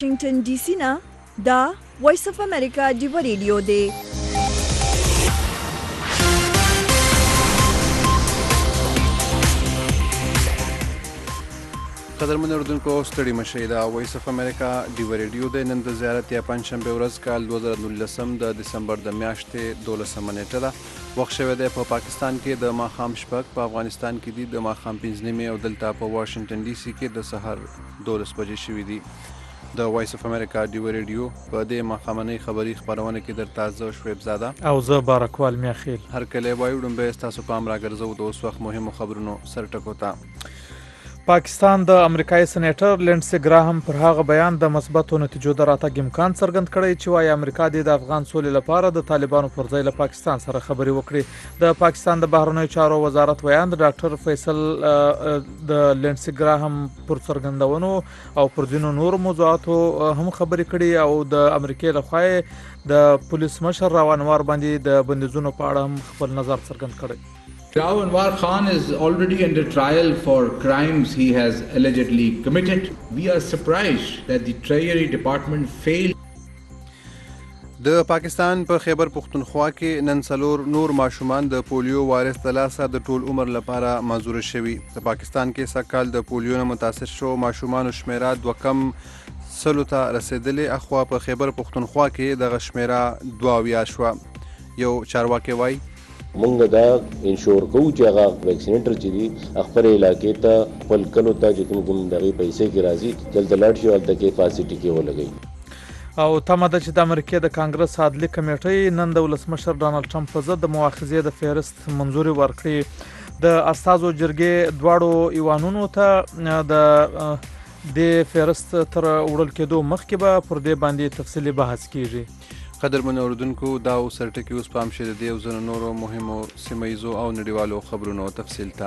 واشنگټن ډي سي نه دا وایس اف امریکا ډیو ریډیو دی. قدرمن اردوونکو ستړي مشئ دا وایس اف امریکا ډیو ریډیو دی. نن د زیارت یا پنجشنبه ورځ کال 2019 د دسمبر د میاشتې 12 نیټه ده. وخت شوی دی په پاکستان کې د ماښام شپږ، په افغانستان کې دي د ماښام 5 او دلته په واشنگټن ډي سي کې د سهار 12 بجې شوي دي. د وایس اف امریکا ډیو ریډیو په دې ماښامنۍ خبري خپرونه کې درته زه شعیب زاده او زه بارکوال میاخیل هر کله وایو ډومبه ستاسو پام راګرځو د اوس وخت مهمو خبرونو سرټکو ته. پاکستان د امریکایي سېنیټر لینډسي ګراهم پر هغه بیان د مثبتو نتیجو د راتګ امکان څرګند کړی چې وايي امریکا د افغان سولې لپاره د طالبانو پر ځای له پاکستان سره خبرې وکړي. د پاکستان د بهرنیو چارو وزارت ویاند ډاکټر فیصل د لینډسي ګراهم پر څرګندونو او پر ځینو نورو موضوعاتو هم خبرې کړي او د امریکای لخوا د پولیس مشر راو انوار باندې د بندیزونو په اړه هم خپل نظر څرګند کړی. Rao Anwar Khan is already under trial for crimes he has allegedly committed. We are surprised that the Treasury Department failed. د پاکستان په خیبر پختونخوا کې نن څلور نور ماشومان د پولیو وایرس د لاسه د ټول عمر لپاره معذور شوي. په پاکستان کې سږکال د پولیو نه متاثر شو ماشومانو شمیره 2 کم سلو ته رسیدلې. اخوا په خیبر پختونخوا کې دغه شمیره 2 شوه. یو چارواکي وایي مونږ دا انشور کوو چې هغه ویکسینیټر چې دي خپل علاقې ته خپل کلو ته چې کوم دغه پیسې کې راځي دلته لاړ شي او دلته کې فاسټي کې ولګي. او تمه ده چې د امریکای د کانګرس عدلي کمیټې نن د ولسمشر ډانلډ ټرمپ په ضد د مؤاخذې د فهرست منظوري ورکړي. د استازو جرګې دواړو ایوانونو ته د فهرست تر وړل کېدو مخکې به پر دې باندې تفصیلي بحث کیږي. قدرمن اردوونکو دا سرټکی اوس پام شه د یو ځنو نورو مهمو سیمایزو او نړیوالو خبرونو تفصیل ته.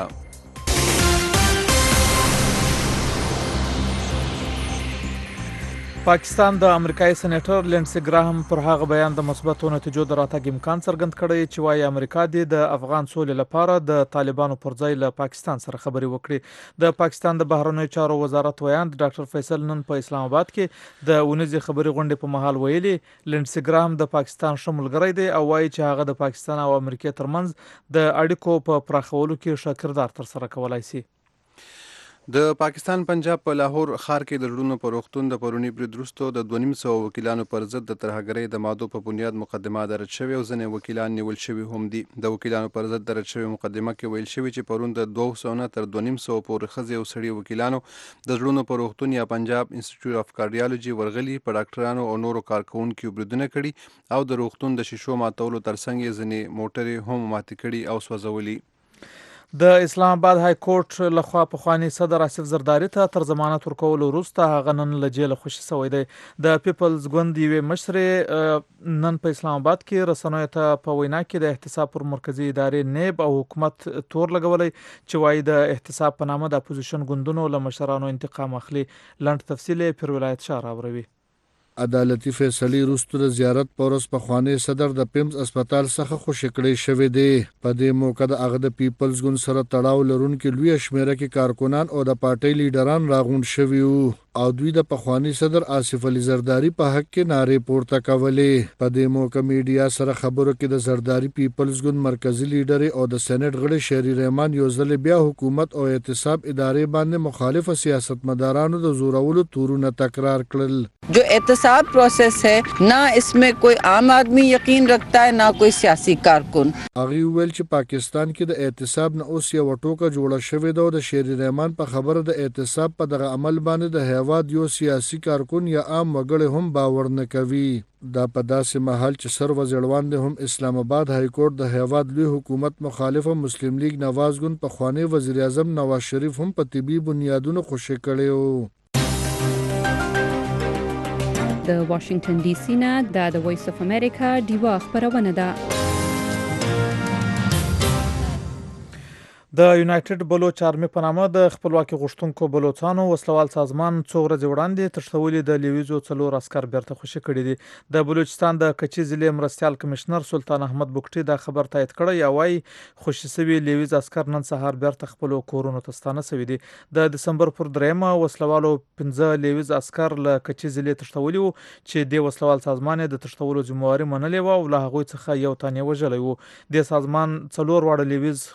پاکستان د امریکایي سېنیټر لینډسي ګراهم پر هغه بیان د مثبتو نتیجو د راتګ امکان څرګند کړی چې وايي امریکا د افغان سولې لپاره د طالبانو پر ځای له پاکستان سره خبرې وکړي. د پاکستان د بهرنیو چارو وزارت ویاند ډاکټر فیصل نن په اسلام آباد کې د ونیزې خبري غونډې په مهال ویلي لینډسي ګراهم د پاکستان ښه ملګری دی او وايي چې هغه د پاکستان او امریکا ترمنځ د اړیکو په پراخولو کې ښه کردار ترسره کولای شي. د پاکستان پنجاب په لاهور ښار کې د لوړونو په روغتون د پرونی برید وروسته د 250 وکیلانو پر ضد د ترهګرۍ د مادو په بنیاد مقدمه درج شوې او ځینې وکیلان نیول شوي هم دي. د وکیلانو پر ضد درج شوې مقدمه کې ویل شوي چې پرون د 200 نه تر 250 پورې ښځې او سړي وکیلانو د لوړونو په روغتون یا پنجاب انسټیټیوټ اف کارډیالوجي ورغلي په ډاکټرانو او نورو کارکونکو بریدونه کړي او د روغتون د شیشو ماتولو ترڅنګ یې ځینې موټرې هم ماتې کړي او سوځولي. د اسلام آباد های کورټ لخوا پخوانی صدر آصف زرداری ته تر ضمانت ورکولو وروسته هغه نن له جیله خوشي شوی دی. د پیپلز ګوند یوې مشرې نن په اسلام آباد کې رسنیو ته په وینا کې د احتساب پر مرکزی ادارې نیب او حکومت تور لګولای چې وایي د احتساب په نامه د اپوزیشن ګوندونو له مشرانو انتقام اخلي. لنډ تفصیل پر ولایت شاه راوروي. عدالتي فیصلې وروسته د زیارت په ورځ پخوانی صدر د پیمز اسپیټال څخه خوشي کړی شوی دی. په دې موقع د هغه د پیپلز ګوند سره تړاو لرونکي لوی شمیره کې کارکونان او د پارټۍ لیډران راغونډ شوي وو او دوی د پخوانی صدر آصف علي زرداری په حق کې نارې پورته کولې. په دې موقع میډیا سره خبرو کې د زرداری پیپلز ګوند مرکزی لیډر او د سېنات غړي شهري رحمان یو ځل بیا حکومت او احتساب ادارې باندې مخالف سیاستمدارانو د زورولو تورونه تکرار کړل. जो एहतसाब प्रोसेस है ना इसमें कोई आम आदमी यकीन रखता है ना कोई सियासी कारकुन. هغه ویل چې پاکستان کې د احتساب نه اوس یو ټوکه جوړه شوې ده او د شهري رحمان په خبره د احتساب په دغه عمل باندې د هیواد یو سیاسي کارکون یا عام وګړي هم باور نه کوي. دا په داسې محل چې سر وزیروان هم اسلام آباد های کورټ د هیواد لوی حکومت مخالفه مسلم لیگ نواز ګوند په خوانی وزیر اعظم نواز شریف هم په طبي بنیادونو خوشی کړي وو. د واشنگټن ډي سي نه د وایس اف امریکا ډیوا خبرونه ده. د یونایټډ بلوچ آرمي په نامه د خپلواکي غوښتونکو بلوچستانو وسلوال سازمان څو ورځې وړاندې تښتولي د لیویزو 4 عسکر بیرته خوشي کړي دي. د بلوچستان د کچي ضلع مرستیال کمشنر سلطان احمد بوکټي دا خبر تایید کړی او وايي خوشي شوي لیویز عسکر نن سهار بیرته خپل کورونو ته ستانه شوي دي. د دسمبر پر 3 وسلوالو 15 لیویز عسکر له کچي ضلع تښتولي وو چې د وسلوال سازمان د تښتولو ذمہواري منلې و او له هغوی څخه یو تن وژلی وو. د سازمان 4 واړه لیویز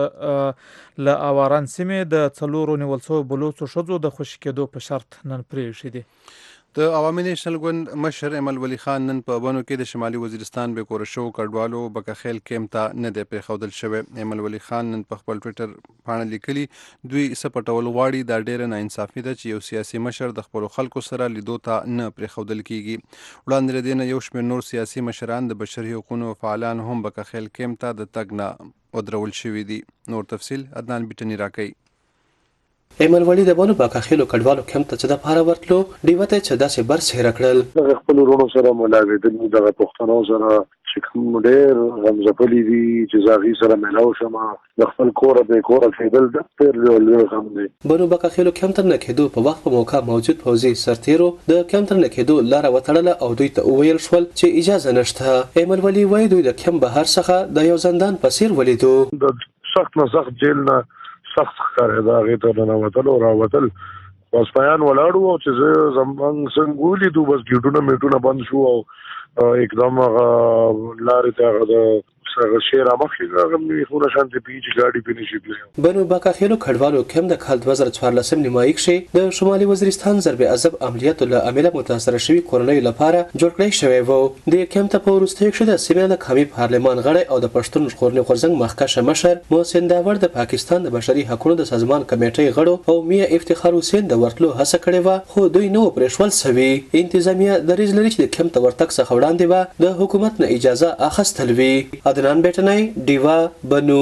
له اواران سیمې د 4 نیول شوو بلوچو ښځو د خوشي کېدو په شرط نن پرېښي دي. د عوامي نیشنل ګوند مشر ایمل ولی خان نن په بنو کې د شمالي وزیرستان به کور شو کډوالو بکخیل کېم ته نه دی پرېښودل شوی. ایمل ولی خان نن په خپل ټویټر باندې لیکلي دوی سپټول غواړي دا ډېره ناانصافي ده چې یو سیاسي مشر د خپل خلکو سره لیدو ته نه پرېښودل کیږي. وړاندې له دې نه یو شمېر نور سیاسي مشران د بشري حقوقو فعالان هم بکخیل کېم ته د تګ نه ودرول شوي دي. نور تفصیل عدنان بیټني راکوي. ایمل ولی د بانو باکاخیلو کډوالو کم ته چې د پاره ورتلو دیوته چې داسې برس هیر کړل. د خپل ورونو سره ملاقات د پښتنو سره چې کوم ډېر غمزپلي دي چې زاغي سره ملاو شمه د خپل کور به کور کېدل د پیر له هم دي. بانو باکاخیلو کم تر نه کېدو په وخت په موقع موجود پوځي سرتیرو د کم تر نه کېدو لار وتړله او دوی ته وویل شول چې اجازه نشته. ایمل ولی وایي دوی د کم بهر څخه د یو زندان په څیر ولیدو. د سخت نه سخت جیل نه سخت ښکارې دا غیته نه وتل او راوتل بس بیان ولاړو او چې زمونږ څنګه ولیدو بس ګیټونه میټونه بند شو او एकदम لارې ته د سره شیر امخې هغه میخونه شانتي پیچ ګاډي په نشي بلی. بنو باکاخیلو کډوالو کم د کال 2014 نیمایي کې د شمالي وزیرستان ضرب عذاب عملیاتو له امله متاثر شوی کورنۍ لپاره جوړ کړی شوی وو. د کم ته په وروستیو کې د سیمې د قومي پارلمان غړی او د پښتون ژغورنې غورځنګ مخکښ مشر محسن داور د پاکستان د بشري حقوقو د سازمان کمیټې غړو او میا افتخار حسین د ورتلو هڅه کړې و خو دوی نو پرېښول سوي. انتظامیه د ریز لري چې د کم ته ورتګ څخه وړاندې و د حکومت نه اجازه اخیستل وی. عدنان بیٹنای دیوا بنو.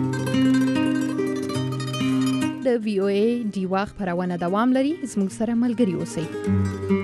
د وی او ای دیوا خبرونه دوام لري. زموږ سره ملګري اوسئ.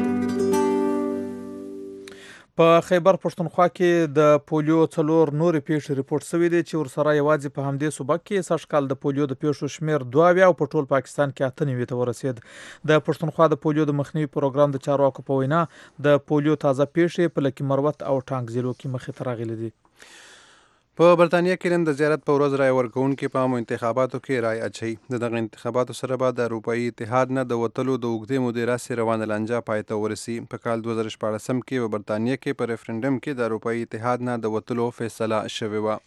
په خیبر پښتونخوا کې د پولیو 4 نورې پیښې ریپورت شوې دي چې ورسره یوازې په همدې صوبه کې سږ کال د پولیو د پیښو شمیر 2 او په ټول پاکستان کې 98 ته ورسید. د پښتونخوا د پولیو د مخنیوي پروګرام د چارواکو په وینا د پولیو تازه پیښې په لکه مروت او ټانک ضلعو کې مخې ته راغلي دي. په برتانیا کې نن د زیارت په ورځ رای ورکوونکي په عامو انتخاباتو کې رای اچوي. د دغه انتخاباتو سره به د اروپایي اتحاد نه د وتلو د اوږدې مودې راهیسې روانه لانجه پای ته ورسي. په کال 2014 کې په برتانیا کې په ریفرنډم کې د اروپایي اتحاد نه د وتلو فیصله شوې وه.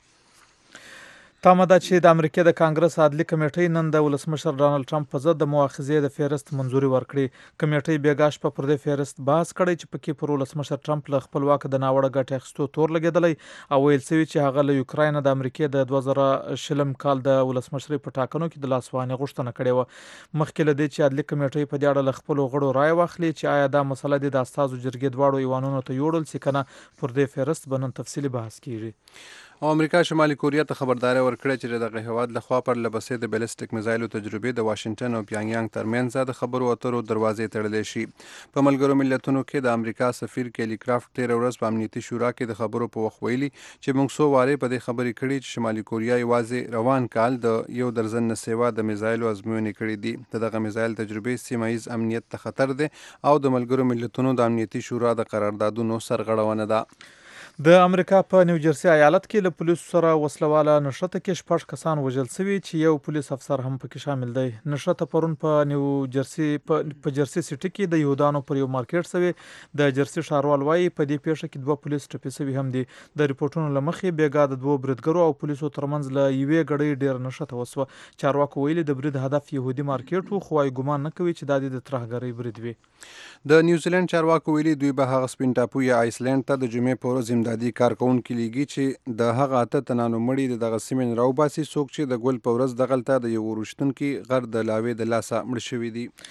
تامه ده چې د امریکا د کانګرس عدلي کمیټې نن د ولسمشر ډانلډ ټرمپ په ضد د مؤاخذې د فهرست منظوري ورکړي. کمیټې بیګاش په پر دې فهرست بحث کړی چې پکې پر ولسمشر ټرمپ له خپل واک د ناوړه ګټې اخیستو تور لګېدلی او ویل شوي چې هغه له یوکراین د امریکا د 2020 کال د ولسمشرۍ په ټاکنو کې د لاسوهنې غوښتنه کړې وه. مخکې له دې چې عدلي کمیټې په دې اړه له خپلو غړو رای واخلي چې آیا دا مسله د استازو جرګې دواړو ایوانونو ته یوړل چې کنه پر دې فهرست به نن تفصیلي بحث کیږي. او امریکا شمالي کوریا ته خبرداری ورکړې چې دغه هیواد لخوا پر لبسې د بیلسټیک میزایلو تجربې د واشنگټن او پیانګیانګ ترمنځ د خبرو اترو دروازې تړلې شي. په ملګرو ملتونو کې د امریکا سفیر کیلی کرافټ تېره ورځ په امنیتي شورا کې د خبرو په وخت ویلي چې موږ څو وارې په دې خبرې کړې چې شمالي کوریا یوازې روان کال د 1 درجن نه سیوا د میزایلو ازموینې کړې دي. دغه میزایل تجربې سیمه ییز امنیت ته خطر دی او د ملګرو ملتونو د امنیتي شورا د قراردادونو سرغړونه ده. د امریکا په نیوجرسي ایالت کې له پولیسو سره وسلواله نښته کې 6 کسان وژل شوي چې یو پولیس افسر هم پکې شامل دی. نښته پرون په نیوجرسي په جرسي سټي کې د یهودانو پر یو مارکیټ شوی. د جرسي ښاروال وایي په دې پیښه کې 2 پولیس ټپي شوي هم دي. د ریپورتونو له مخې بیګا د 2 بریدګرو او پولیسو ترمنځ له یوې ګړۍ ډېر نښته وسوه. چارواکو ویلي د برید هدف یهودي مارکیټ وو خو وايي ګمان نه کوي چې دا د ترهګرۍ برید وي. د نیوزیلند چارواکو ویلي دوی به هغه سپین ټاپو یا آیسلند ته د جمعې په ورځ امدادي کارکونکي لیږي چې د هغه 8 تنانو مړي دغه سیمې نه راوباسي څوک چې د ګل په ورځ دغلته د یو ورشتونکي غر د لاوې د لاسه مړ شوي دي.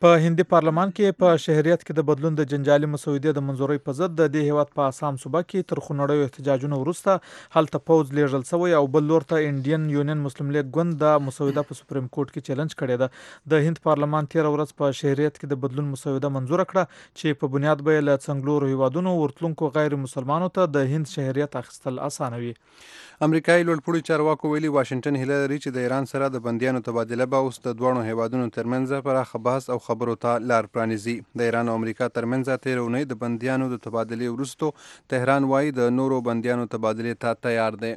په هندي پارلمان کې په شهریت کې د بدلون د جنجالي مسودې د منځورۍ په ضد د دې هیواد په آسام صوبه کې تر خونړیو احتجاجونو وروسته هلته پوځ لیږل شوی او بل لور ته انډین یونین مسلم لیگ ګوند د مسوده په سپریم کورټ کې چیلنج کړی ده. د هند پارلمان 13 ورځ په شهریت کې د بدلون مسوده منظور کړه چې په بنیاد به له څنګلورو هیوادونو ورتلونکو غیر مسلمانانو ته د هند شهریت اخیستل اسانه وي. امریکایي لوړپوړي چارواکو ویلي واشنگټن هیله لري چې د ایران سره د بندیانو تبادله به اوس د دواړو هیوادونو ترمنځ پراخه بحث او خبرو ته لار پرانیزي. د ایران او امریکا ترمنځ تېره اونۍ د بندیانو د تبادلې وروسته تهران وایي د نورو بندیانو تبادلې ته تیار دی.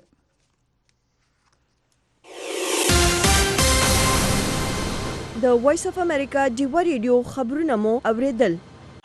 د وایس اف امریکا ډیوا ریډیو خبرونه مو اوریدل.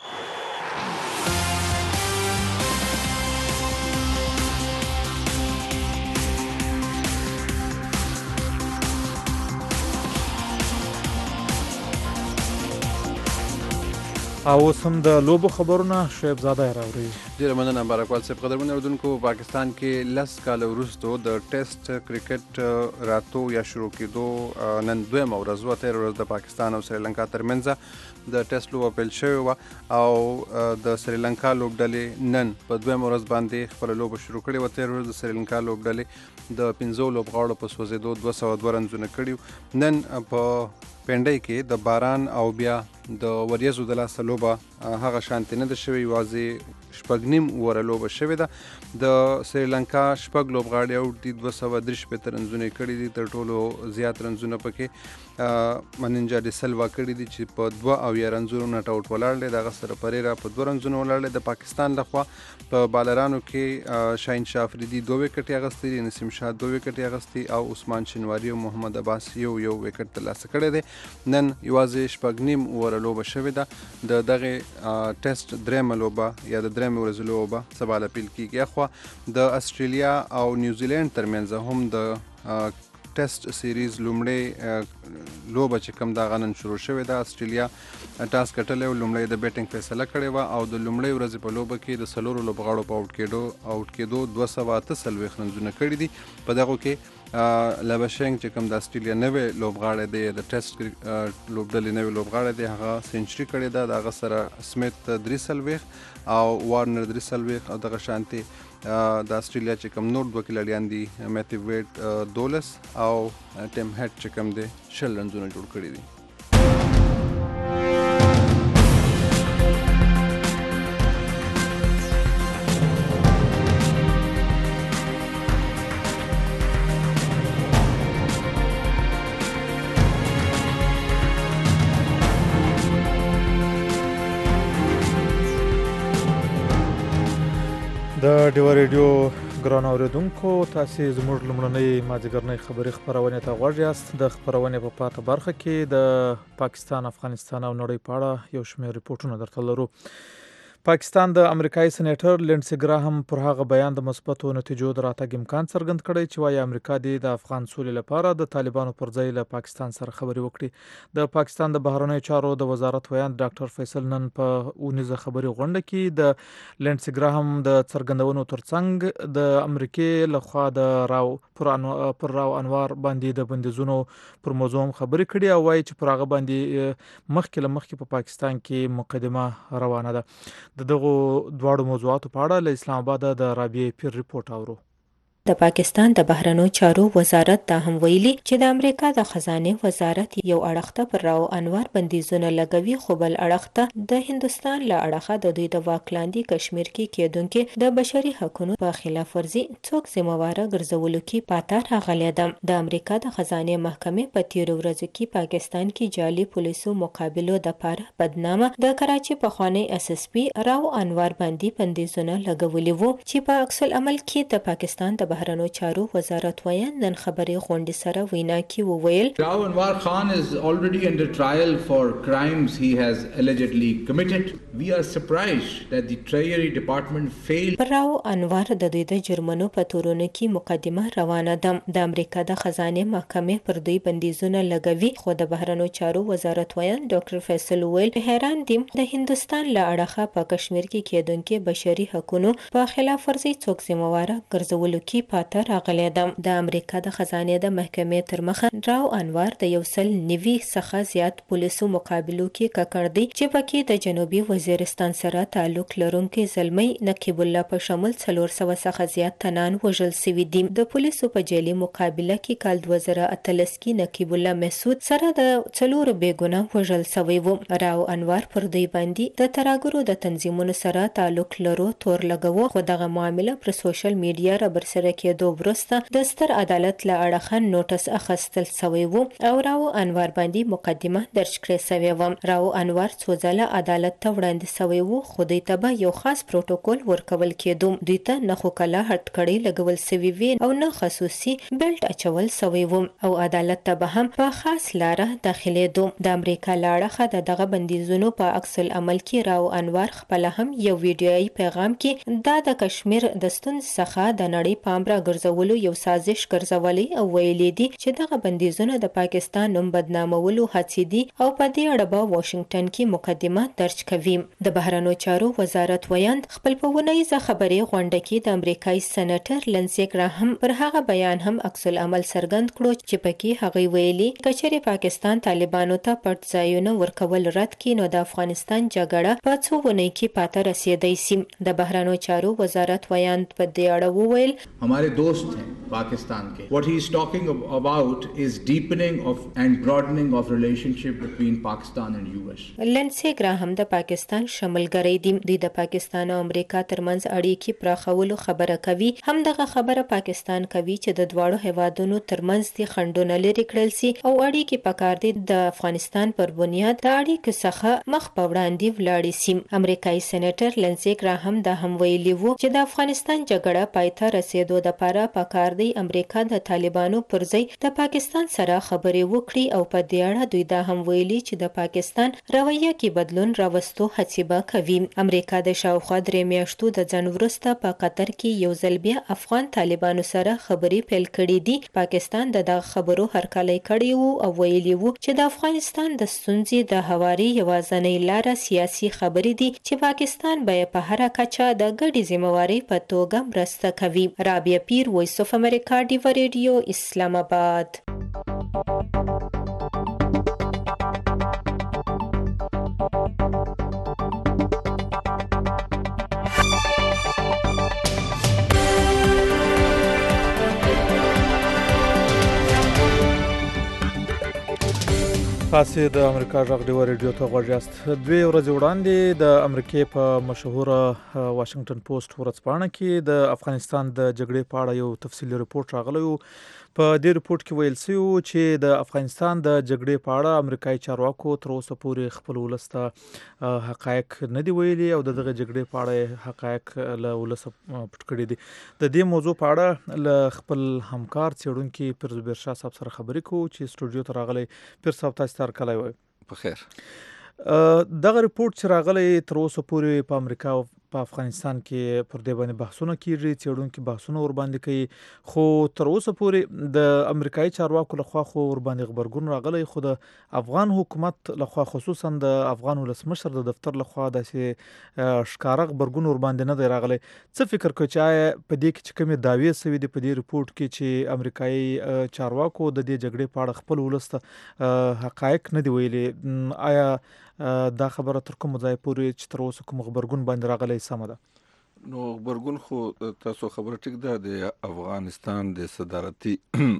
او اوس هم د لوبو خبرونه شعیب زاده راوړي. ډیره مننه بارکوال صاحب. قدرمن اردوونکو، پاکستان کې 10 کال وروسته د ټیسټ کرکټ راتو یا شروع کېدو نن دویمه ورځ وه. تېره ورځ د پاکستان او سریلانکا ترمنځ د ټیسټ لوبه پیل شوې وه او د سریلانکا لوبډلې نن په دویمه ورځ باندې خپله لوبه شروع کړې وه. تېره ورځ د سریلانکا لوبډلې د 15 لوبغاړو په سوځېدو 202 رنزونه کړي. نن په پنډۍ کې د باران او بیا د وریځو د لاسه لوبه هغه شانتې نه ده شوې، یوازې شپږ نیم اووره لوبه شوې ده. د سریلانکا شپږ لوبغاړي اوټ دي، 263 رنزونه یې کړي دي. تر ټولو زیات رنزونه پکې مننجا ډي سلوا کړي دي چې په 2 رنزونو نټ آوټ ولاړ دی. دغه سره پریرا په 2 رنزونو ولاړ دی. د پاکستان لخوا په بالرانو کې شاهین شاه افریدي 2 وکټې اخیستي دي، نسیم شاه 2 وکټې اخیستي او عثمان شنواري او محمد عباس یو وکټ ترلاسه کړی دی. نن یوازې شپږ نیم اووره لوبه شوې ده. د دغه ټیسټ درېیمه لوبه یا د درېیمې ورځې لوبه سبا له پیل کېږي. اخوا د استرالیا او نیوزیلینډ ترمنځ هم د ټیسټ سیریز لومړی لوبه چې کوم دا غنن شروع شوې ده. استرالیا ټاس ګټلی او لومړی د بیټینګ فیصله کړې وه او د لومړۍ ورځې په لوبه کې د 4 لوبغاړو په آوټ کېدو 248 رنزونه کړي دي. په دغو کې لابشینګ چې کوم د استرالیا نوی لوبغاړی دی، د ټیسټ لوبډلې نوی لوبغاړی دی، هغه سینچري کړې ده. د هغه سره سمیت 43 او وارنر 43 او دغه شانتې د استرالیا چې کوم نور 2 کلاډیان دي، میتیو ویټ 12 او ټیم هیډ چې کوم دی 60 رنزونه جوړ کړي دي. د ډیوا ریډیو ګران اوریدونکو، تاسې زموږ لومړنۍ مازدیګرنۍ خبري خپرونې ته غوږ یاست. د خپرونې په پاته برخه کې د پاکستان، افغانستان او نړۍ په اړه یو شمېر ریپورټونه درته لرو. پاکستان د امریکایي سېنیټر لینډسي ګراهم پر هغه بیان د مثبتو نتیجو د راتګ امکان څرګند کړی چې وایي امریکا دې د افغان سولې لپاره د طالبانو پر ځای له پاکستان سره خبرې وکړي. د پاکستان د بهرنیو چارو د وزارت ویاند ډاکټر فیصل نن په اونیزه خبري غونډه کې د لینډسي ګراهم د څرګندونو ترڅنګ د امریکې لخوا د پر راو انوار باندې د بندیزونو پر موضوع هم خبرې کړي او وایي چې پر هغه باندې مخکې په پاکستان کې مقدمه روانه ده. د دغو دواړو موضوعاتو په اړه له اسلام آباد د رابعه پیر ریپورت اورو. د پاکستان د بهرنیو چارو وزارت دا هم ویلي چې د امریکا د خزانه وزارت یو اړخته پر راو انوار بندیزونه لګوي، خو بل اړخته د هندستان له اړخه د دوی د واکلاندي کشمیر کې کېدونکو د بشري حقوقو په خلاف ورزي څوک ذمہواره ګرځولو کې پاتار راغلی ده. د امریکا د خزانه محکمې په 13 ورځو کې پاکستان کې جعلي پولیسو مقابلو د پاره بدنامه د کراچي پخوانی SSP راو انوار باندې بندیزونه لګولي وو چې په عکس العمل کې د پاکستان د بهرنیو چارو وزارت ویاند نن خبري غونډې سره وینا کې وویل Rao Anwar Khan is already under trial for crimes he has allegedly committed. We are surprised that the Treasury Department failed. راو انوار د دوی د جرمونو په تورونو کې مقدمه روانه ده. د امریکا د خزانه محکمې پر دوی بندیزونه لګوي، خو د بهرنیو چارو وزارت ویاند ډاکټر فیصل ویل حیران دي د هندستان له اړخه په کشمیر کې کېدونکو بشري حقوقو په خلاف ورزي څوک ذمہواره ګرځولو کې کې پاته راغلی ده. د امریکا د خزانې د محکمې تر مخه راو انوار د 190 څخه زیات پولیسو مقابلو کې ککړ دی چې پکې د جنوبي وزیرستان سره تعلق لرونکي زلمی نقیب الله په شمول 400 څخه زیات تنان وژل شوي دي. د پولیسو په جیلي مقابله کې کال 2013 کې نقیب الله مسعود سره د 4 بېګناه وژل شوی و. راو انوار پر دوی باندې د ترهګرو د تنظیمونو سره تعلق لرو تور لګاوه، خو دغه معامله پر سوشل میډیا را برسره کېدو وروسته د ستر عدالت له اړخه نوټس اخیستل شوی و او راو انوار باندې مقدمه درج کړې شوې وه. راو انوار څو ځله عدالت ته وړاندې شوی و، خو دوی ته به یو خاص پروتوکول ورکول کېدو. دوی ته نه خو کله هټکړۍ لګول شوي وي او نه خصوصي بیلټ اچول شوی و او عدالت ته به هم په خاص لاره داخلېدو. د امریکا له اړخه دغه بندیزونو په عکس العمل کې راو انوار خپل هم یو ویډیویي پیغام کې دا د کشمیر د ستونزې څخه د نړۍ پام را ګرځولو یو سازش ګرځولی او ویلي دي چې دغه بندیزونه د پاکستان نوم بدنامولو هڅې دي او په دې اړه به واشنگټن کې مقدمه درج کوي. د بهرنیو چارو وزارت ویاند خپل په ونیزه خبري غونډه کې د امریکایي سېنیټر لنسی ګراهم پر هغه بیان هم عکس العمل څرګند کړو چې پکې هغه ویلي کچېرې پاکستان طالبانو ته پټ ځایونه ورکول رد کړي نو د افغانستان جګړه په څو ونې کې پاته رسیدای شي. د بهرنیو چارو وزارت ویاند په دې اړه وویل हमारे दोस्त हैं पाकिस्तान के. What he is talking about is deepening of and broadening of relationship between Pakistan and US. لنسی ګراهم د پاکستان شمولګری دي. دوی د پاکستان او امریکا ترمنځ اړیکې پراخولو خبره کوي. همدغه خبره پاکستان کوي چې د دواړو هیوادونو ترمنځ دي خنډونه لري کړل سي او اړیکې پکار دي د افغانستان پر بنیاد د اړیکو څخه مخ په وړاندې ولاړې سي. امریکایي سېنیټر لنسی ګراهم دا هم ویلي وو چې د افغانستان جګړه پای ته رسیدو لپاره پکار دی امریکا د طالبانو پر ځای د پاکستان سره خبرې وکړي او په دې اړه دوی دا هم ویلي چې د پاکستان رویه کې بدلون راوستو هڅې به کوي. امریکا د شاوخوا 3 میاشتو د ځنډ وروسته په قطر کې یو ځل بیا افغان طالبانو سره خبرې پیل کړې دي. پاکستان دغه خبرو هرکلی کړی وو او ویلي وو چې د افغانستان د ستونزې د هواري یوازینۍ لاره سیاسي خبرې دي چې پاکستان به په هر کچه د ګډې ذمہواري په توګه مرسته کوي. رابعه پیر، وایس اف امریکا، ډیوا ریډیو، اسلام آباد. تاسې د امریکا غږ ډیوا ریډیو ته غوږ یاست. 2 ورځې وړاندې د امریکې په مشهوره واشنگټن پوسټ ورځپاڼه کې د افغانستان د جګړې په اړه یو تفصیلي رپورټ راغلی و. په دې رپورټ کې ویل شوي و چې د افغانستان د جګړې په اړه امریکایي چارواکو تر اوسه پورې خپل ولس ته حقایق نه دي ویلي او دغه جګړې په اړه حقایق له ولسه پټ کړي دي. د دې موضوع په اړه له خپل همکار څېړونکي پیرزبیر شاه صاحب سره خبرې کوو چې سټوډیو ته راغلی. پیر صاحب تاسو ته هرکلی وایو. په خیر. دغه رپورټ چې راغلی تر اوسه پورې په امریکا او په افغانستان کې پر دې باندې بحثونه کیږي، څېړونکي بحثونه ورباندې کوي، خو تر اوسه پورې د امریکایي چارواکو لخوا خو ورباندې غبرګون راغلی، خو د افغان حکومت لخوا خصوصا د افغان ولسمشر د دفتر لخوا داسې ښکاره غبرګون ورباندې نه دی راغلی. څه فکر کوئ چې آیا په دې کې چې کومې دعوې شوي دي په دې رپورټ کې چې امریکایي چارواکو د دې جګړې په اړه خپل ولس ته حقایق نه دي ویلي، آیا دا خبره تر کوم ځای پورې چې تر اوسه کوم غبرګون باندې راغلی سمه ده؟ نو غبرګون خو تاسو خبره ټیک ده، د افغانستان د صدارتي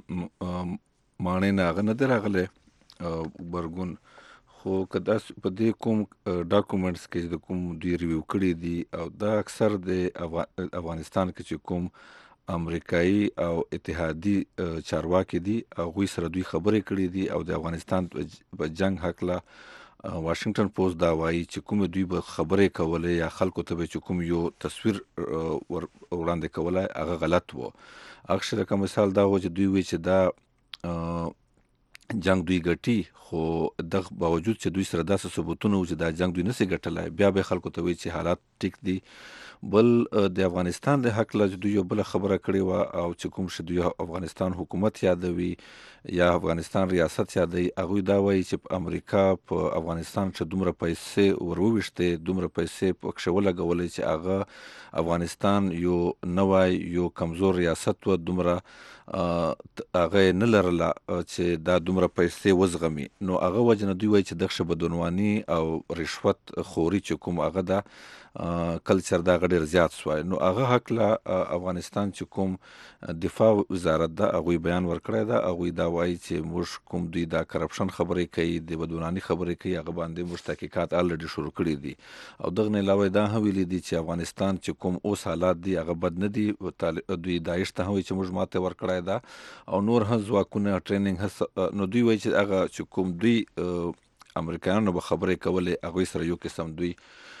معنی نه هغه نه دی راغلی غبرګون، خو که داسې په دې کوم ډاکومنټس کې د کوم دوی ریویو کړي دي او دا اکثر د افغانستان کې چې کوم امریکایي او اتحادي چارواکي دي هغوی سره دوی خبرې کړي دي او د افغانستان په جنگ هکله واشنگټن پوسټ دا وایي چې کوم دوی به خبرې کولې یا خلکو ته به چې کوم یو تصویر وړاندې کولای هغه غلط و. اکثر کوم مثال دا و چې دوی وی چې دا جنگ دوی ګټي خو دغه باوجود چې دوی سره داسې ثبوتونه و چې دا جنگ دوی نسي ګټلای بیا به خلکو ته وایي چې حالات ټیک دي. بل د افغانستان د حق له دوی یو بل خبره کړې و او چې کوم شي دوی افغانستان حکومت یادوي یا افغانستان ریاست یادوي هغوی دا وایي چې امریکا په افغانستان چې دومره پیسې وروویشتې دومره پیسې پکښې ولګولې چې هغه افغانستان یو نوی یو کمزور ریاست و دومره هغه نه لرله چې دا دومره پیسې وزغمي نو هغه وجه نه دوی وایي چې دغه بدعنواني او رشوت خوري چې کوم هغه دا کلچر دا ډېر زیات سوی نو هغه حق له افغانستان چې کوم دفاع وزارت دا هغوی بیان ورکړی دا هغوی دا وایي چې موږ کوم دوی دا کرپشن خبرې کوي د بدعنواني خبرې کوي هغه باندې موږ تحقیقات الریډي شروع کړي دي او دغه نه علاوه دا هم ویلي دي چې افغانستان چې کوم اوس حالات دي هغه بد نه دي دوی داعش ته هم وایي چې موږ ماته ورکړی دا او نور هم ځواکونه ټریننګ نو دوی وایي چې هغه چې کوم دوی امریکایانو به خبرې کولې هغوی سره یو قسم دوی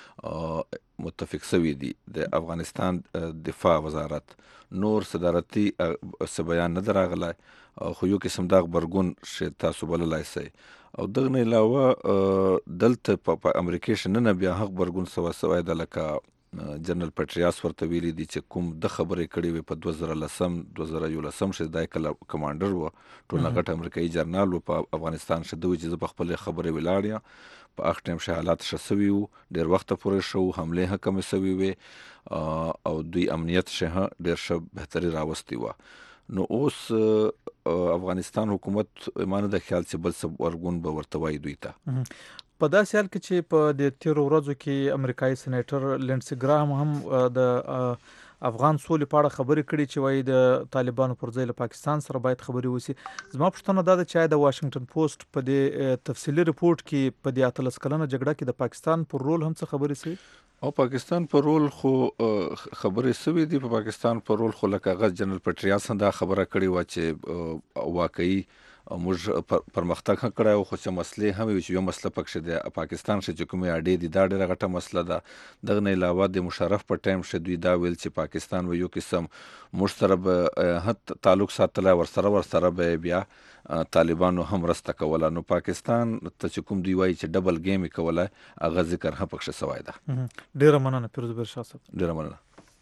متفق سوي دي د افغانستان دفاع وزارت نور صدارتي څه بیان نه راغلی خو یو قسم دا غبرګون چې تاسو بللی سئ او دغه نه علاوه دلته په امریکا شننه بیا هغه غبرګون سوی ده لکه جنرال پټریاس ورته ویلي دي چې کوم د خبرې کړې وي په 2011 چې دا کمانډر و ټول غټ امریکایي جرنال و په افغانستان شه دوی چې په خپل خبرې ولاړ په هغه ټیم شه حالات ښه سوي وو ډېر وخت پورې شو حملې هم کمې سوي وې او دوی امنیت شه ډېر ښه بهتري راوستې وه نو اوس افغانستان حکومت ایمانه د خیال چې بل څه ورګون به ورته وایي دوی ته په داسې حال کې چې په د تیرو ورځو کې امریکایي سېنیټر لینډسي ګراهم هم د افغان سولې په اړه خبرې کړي چې وایي د طالبانو پر ځای له پاکستان سره باید خبرې وشي. زما پوښتنه دا ده چې د واشنگټن پوسټ په دې تفصیلي رپورټ کې په دې 18 کلنه جګړه کې د پاکستان پر رول هم څه خبرې سوي او پاکستان پر رول خو خبرې سوي دي په پاکستان پر رول خو لکه هغه جنرال پټریاس هم دا خبره کړې وه چې واقعي موږ پرمختګ هم کړی و خو چې مسلې هم وي چې یو مسله پکښې د پاکستان ښه چې کومې اډې دي دا ډېره غټه مسله ده دغه نه علاوه د مشرف په ټایم ښه دوی دا ویل چې پاکستان به یو قسم موږ سره به تعلق ساتلی ورسره به بیا طالبانو هم مرسته کوله نو پاکستان ته چې کوم دوی وایي چې ډبل گیم یې کولی هغه ذکر هم پکښې سوی ده. ډېره مننه پیروز شاه صاحب. ډېره مننه.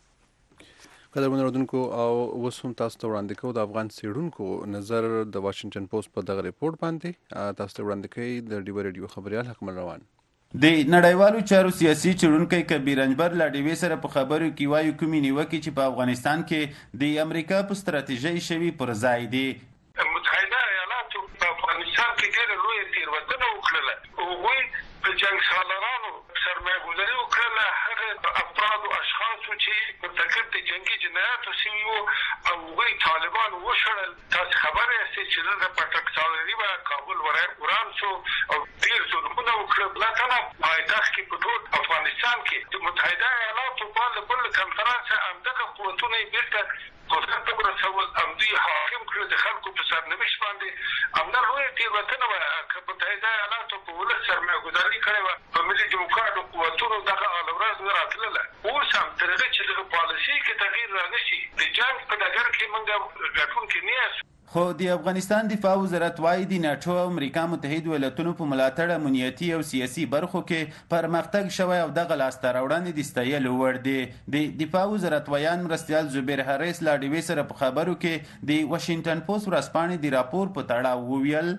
قدرمن اورېدونکو او اوس هم تاسو ته وړاندې کوو د افغان څېړونکو نظر د واشنگټن پوسټ په دغه ریپورټ باندې تاسو ته وړاندې کوي د ډیوه ریډیو خبریال حکمل روان. د نړیوالو چارو سیاسي څېړونکی کبیر انجبر له ډیوې سره په خبرو کې وایي کومې نیوکې چې په افغانستان کې د امریکا په ستراتیژۍ شوي پر ځای دي. متحده ایالاتو په افغانستان کې ډېره لویه تېروتنه وکړله هغوی په جنګ سالارانو سرمایه ګذاري وکړله هغه افرادو اشخاصو چې مرتکب د جنګي جنایاتو سوي وو او هغوی طالبانو وشړل. تاسې خبر یاستئ چې دلته پټک سالاري به کابل وران شو او ډېر ظلمونه وکړه. لا تنه پایتخت کې په ټول افغانستان کې د متحده ایالاتو په بل کنفرانس همدغه قوتونه یې بېرته قدرت ته ورسول همدوی حاکم کړل د خلکو په سرنوشت باندې همدا لویه تېروتنه وه که متحده ایالاتو په ولس سرمایه ګذاري کړې وه په ملي ډیموکراټو قوتونو دغه اله ورځ نه راتلله. اوس هم تر هغه چې دغه پالیسۍ کې تغییر رانه شي د جنګ په ډګر کې موږ ګټونکي نه یاست. خو د افغانستان دفاع وزارت وايي د ناټو او امریکا متحد ایالاتونو په ملاتړ امنیتي او سیاسي برخو کې پرمختګ شوی او دغه لاسته راوړنې د ستایلو وړ دي. د دفاع وزارت ویان مرستیال زبیر حریث له ډیوې سره په خبرو کې د واشنګټن پوسټ ورځپاڼې د راپور په تړاو وویل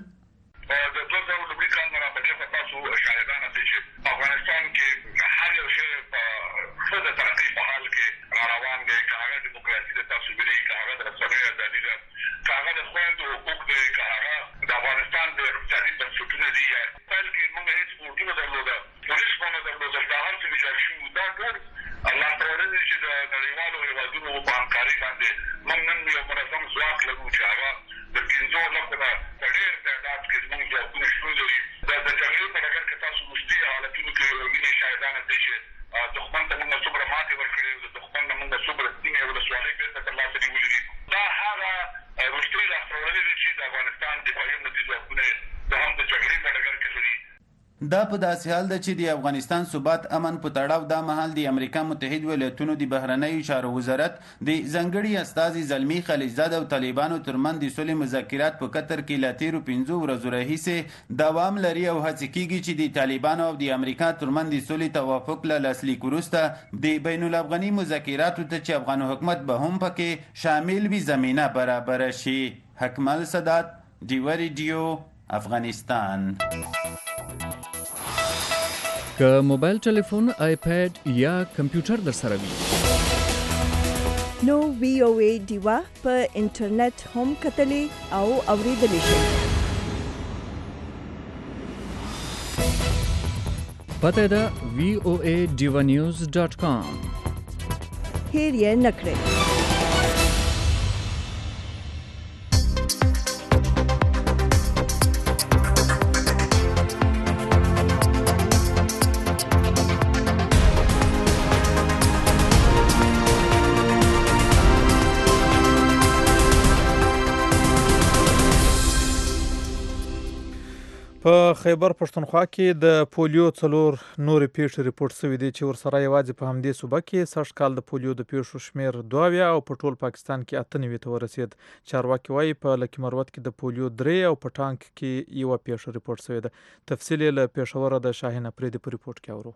د 2019 کال نه په دې تاسو شاهدان یاست چې افغانستان کې هر یو شی په ښه د ترقۍ په حال کې روان دی که هغه ډیموکراسي د تاسو ویلي که هغه د رسنیو ازادي ده که هغه د خویندو حقوق دی که هغه د افغانستان د اقتصادي بنسټونه دي پیل کې موږ هېڅ بورډونه درلوده پولیس مو نه درلودل دا هر څه ویجاړ شوي وو. دا ټول الله ته وړاندې چې د نړیوالو هېوادونو په همکارۍ باندې موږ نن یو منظم ځواک لرو چې هغه د 15 لکو نه په ډېر تعداد کې زموږ ځواکونه شتون لري. د جګړې په ډګر کې تاسو وروستي حالتونو کې وینئ شاهدان یاستئ چې دښمن ته موږ څومره ماتې ورکړې د دښمن نه موږ څومره سیمې ولسوالۍ بېرته ترلاسه نیولي دي. دا هغه وروستۍ لاسته راوړنې دي چې د افغانستان دفاعي امنیتي ځواکونه د هم د جګړې په ډګر کې لري. دا په داسې حال ده چې د افغانستان ثبات امن په تړاو دا مهال د امریکا متحد ایالاتونو د بهرنیو چارو وزارت د ځانګړي استازي زلمي خلیلزاد او طالبانو ترمنځ د صلح مذاکرات په قطر کې له تیرو 5 ورځو راهیسې دوام لري او هڅې کیږي چې د طالبانو او د امریکا ترمنځ د صلح توافق له لاسلیک وروسته د بین الافغاني مذاکراتو ته چې افغان حکومت به هم پکې شامل وي زمینه برابر شي. حکمل سادات، ډیوه ریډیو، افغانستان. که موبایل ټلیفون، آیپیډ یا کمپیوټر در سره وي نو VOA ډیوا په انټرنیټ هم کتلی او اوریدلی شئ. پته ده voaDivanews.com. هیر یې نکړئ. په خیبر پښتونخوا کې د پولیو 4 نورې پیښې ریپورت شوې دي چې ورسره یوازې په همدې صوبه کې سږ کال د پولیو د پیښو شمېر 2 او په ټول پاکستان کې 98 ته ورسېد. چارواکي وایي په لکي مروت کې د پولیو 3 او په ټانک کې یوه پیښه ریپورت شوې ده. تفصیل یې له پېښوره د شاهین افریدي په ریپورت کې اورو.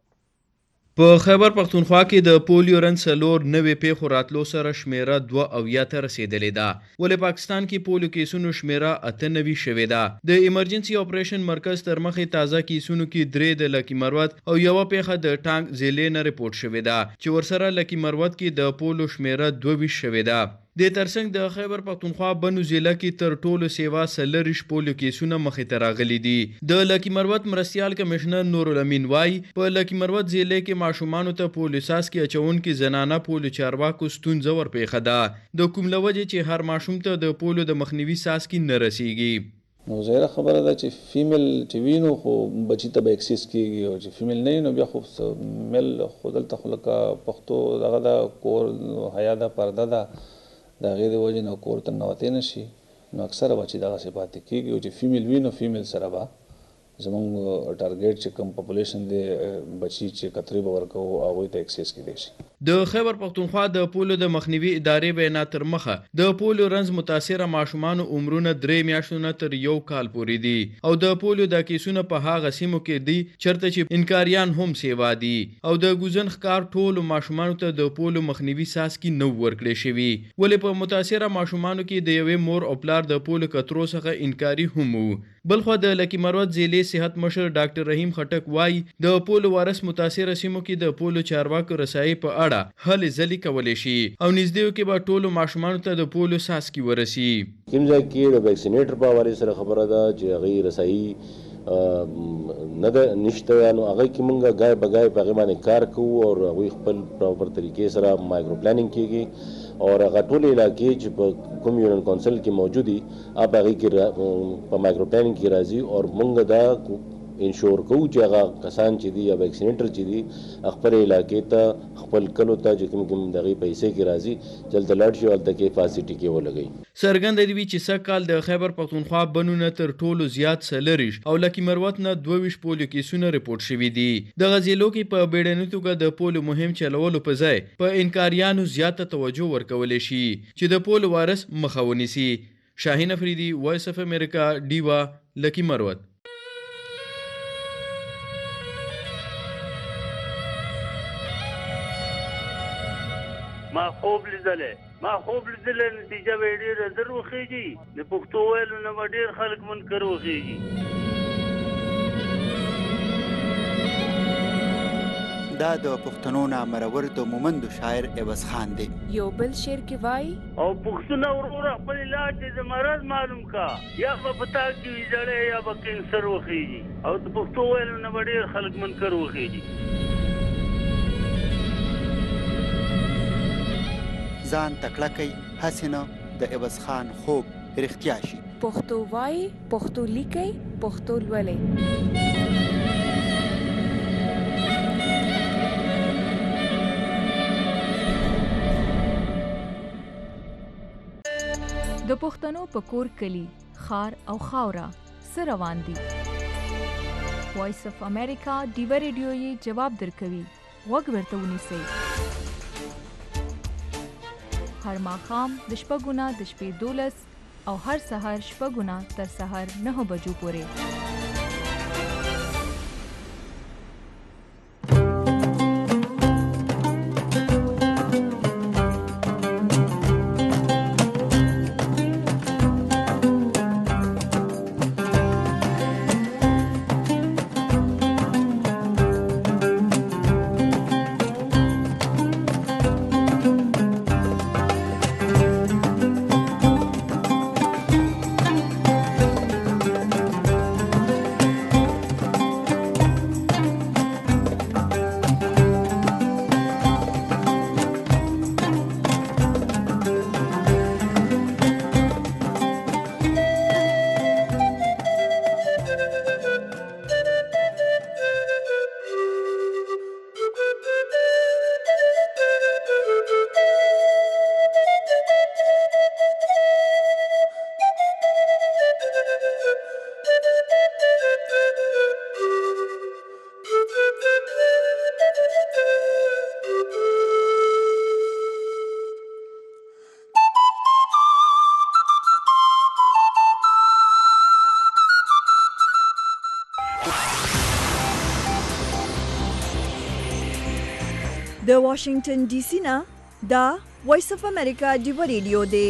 په خیبر پښتونخوا کې د پولیو رنځ 4 نوې پیښو راتلو سره شمیره 2 ته رسیدلې ده. ولې پاکستان کې پولیو کیسونو شمیره 98 شوې ده. د ایمرجنسي اپریشن مرکز تر مخې تازه کیسونو کې 3 د لکي مروت او یوه پیښه د ټانک ضلع نه ریپورت شوې ده چې ورسره لکي مروت کې د پولیو شمیره 22 شوې ده. د ترڅنګ د خیبر پښتونخوا بنو ضلع کې تر ټولو سیوا 40 پولیو کیسونه مخې ته راغلي دي. د لکي مروت مرستیال کمشنر نورالامین وایي په لکي مروت ضلع کې ماشومانو ته پولیو څاڅکي اچونکي زنانه پولیو چارواکو ستونزه ورپېښه ده. د کوم له وجې چې هر ماشوم ته د پولیو د مخنیوي څاڅکي نه رسیږي. نو ظاهره خبره ده چې فیمیل چې وینو خو بچی ته به اکسس کیږي او چې فیمیل نه نو بیا خو میل خو دلته خو لکه پښتو دغه د کور حیا ده پرده ده د هغې د وجې نه کور ته ننوتی نه شي نو اکثره به چې دغسې پاتې کېږي او چې فیمیل وي نو فیمیل سره به زمونږ ټارګیټ چې کوم پاپولیشن دی بچي چې کترې به ورکوو هغوی ته اکسس کیدی شي. د خیبر پښتونخوا د پولیو د مخنیوي ادارې بیانات تر مخه د پولیو رنځ متاثره ماشومانو عمرونه 3 میاشتو نه تر 1 کال پورې دي او د پولیو د کیسونو په هغه سیمو کې دي چرته چې انکاریان هم سیوا دي او د ګوزن ښکار ټولو ماشومانو ته د پولیو مخنیوي څاڅکي نه ورکړی شوي. ولې په متاثره ماشومانو کې د یوې مور او پلار د پولیو کترو څخه انکاري هم وو. بلخوا د لکي مروت ضلع صحت مشر ډاکټر رحیم خټک وایي د پولیو وایرس متاثره سیمو کې د پولیو چارواکو رسایي په اړه هلې ځلې کولی شي او نږدې کې به ټولو ماشومانو ته د پولیو څاڅکي ورسي. کوم ځای کې د ویکسینیټر په حوالې سره خبره ده چې هغې رسایي نه ده نشته نو هغه کې مونږ ګای په ګای په هغې باندې کار کوو او هغوی خپل پراپر طریقې سره مایکرو پلانینګ کېږي اور هغه ټولې علاقې چې په کوم یونین کونسل کې موجود دي هغه هغې کې په مایکرو پلانینګ کې راځي اور مونږ دا انشور کوو چې هغه کسان چې دي یا ویکسینیټر چې دي خپل علاقې ته خپل کلو ته چې کوم دغې پیسې کې راځي جلد لاړ شي او هلته کې فاسټي کې ولګوي. څرګنده دي چې سږ کال د خیبر پښتونخوا بنو نه تر ټولو زیات 40 او لکي مروت نه 22 پولیو کیسونه ریپورت شوي دي. دغه ضلعو کې په بیړني توګه د پولیو مهم چلولو په ځای په انکاریانو زیاته توجه ورکولی شي چې د پولیو وایرس مخه ونیسي. شاهین افریدي، وایس اف امریکا، ډیوا، لکي مروت. ما خوب لیدلې نتیجه به ډېره زر وخېږي د پښتو ویلو نه به ډېر خلک منکر وخېږي. دا د پښتنو نامرور د مومندو شاعر عوض خان دی. یو بل شعر کې وایي او پښتونه وروره خپل علاج د مرض معلوم کا یا به پتا کې ویجړې یا به کینسر وخېږي او د پښتو ویلو نه به ډېر خلک منکر وخېږي. ځان تکړه کوي هسې نه د عوض خان خوب رښتیا شي. پښتو وایي، پښتو لیکئ، پښتو لولئ. د پښتنو په کور کلی، ښار او خاوره څه روان دي؟ وایس اف امریکا ډیوه ریډیو یې جواب درکوي. غوږ ورته ونیسئ. هر ماښام د شپږو نه د شپې 12 او هر سهار شپږو نه تر سهار 9 بجو پورې. د واشنگټن ډي سي نه دا وایس اف امریکا ډیوه ریډیو دی.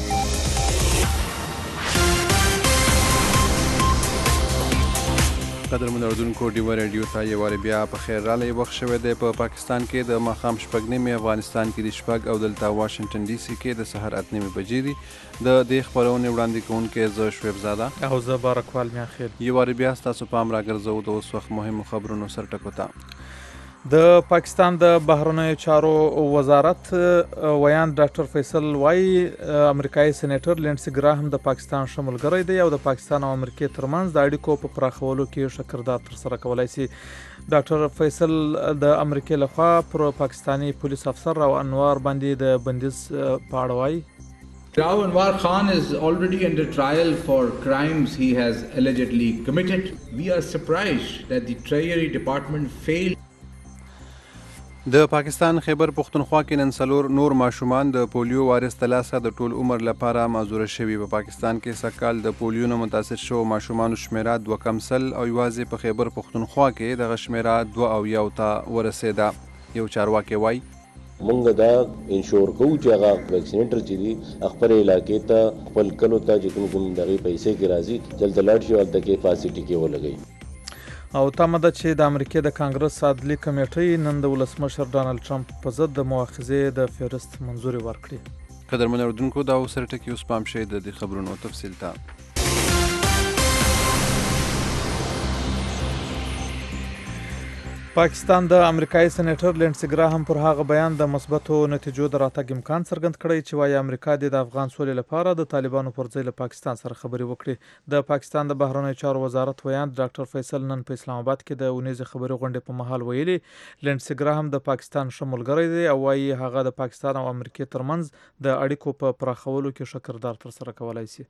قدرمن اردوونکو ډیوه ریډیو ته یو وار بیا په خیر رالی وخت شوی دی. په پاکستان کې د ماښام 6:30 افغانستان کې د 6 او دلته واشنگټن ډي سي کې د سحر 8 بجې دي. د دې خبرونې وړاندې کوونکی زه شعیب زاده او زه بارکوال میاخیل. یو وار بیا ستاسو پام راګرځو د اوس وخت مهمو خبرونو سرټکو ته. د پاکستان د بهرنیو چارو وزارت ویان ډاکټر فیصل وایي امریکایي سېنیټر لینډسي ګراهم د پاکستان ښه ملګری دی او د پاکستان او امریکې ترمنځ د اړیکو په پراخولو کې ښه کردار ترسره کولی شي. ډاکټر فیصل د امریکې لخوا پر پاکستاني پولیس افسر راو انوار باندې د بندیز په اړه وایي. Rao Anwar Khan is already under trial for crimes he has allegedly committed. We are surprised that the Treasury Department failed. د پاکستان خیبر پختونخوا کې نن څلور نور ماشومان د پولیو وارث د لاسه د ټول عمر لپاره معذوره شوي. په پاکستان کې سږکال د پولیو نه متاثر شوو ماشومانو شمیره 2 کمسل او یوازې په خیبر پختونخوا کې دغه شمیره 2 ته ورسېده. یو چارواکي وایي مونږ دا انشور کوو چې هغه ویکسینیټر چې دي خپل علاقې ته خپل کلو ته چې کوم دغه پیسې کې راځي جلد لاړ شي او دغه فاسټي کې ولګي. او تمه ده چې د امریکې د کانګرس عدلي کمیټې نن د ولسمشر ډانلډ ټرمپ په ضد د مؤاخذې د فهرست منظوري ورکړي. قدرمن اردوونکو دا اوس سرټکي اوس پام شي د دې خبرونو تفصیل ته. پاکستان د امریکایي سېنیټر لینډسي ګراهم پر هغه بیان د مثبتو نتیجو د راتګ امکان څرګند کړی چې وايي امریکا د افغان سولې لپاره د طالبانو پر ځای له پاکستان سره خبرې وکړي. د پاکستان د بهرنیو چارو وزارت ویان ډاکټر فیصل نن په اسلام آباد کې د اونیزې خبرې غونډې په مهال ویلي لینډسي ګراهم د پاکستان ښه ملګری دی او وايي هغه د پاکستان او امریکې ترمنځ د اړیکو په پراخولو کې ښه کردار ترسره کولی شي.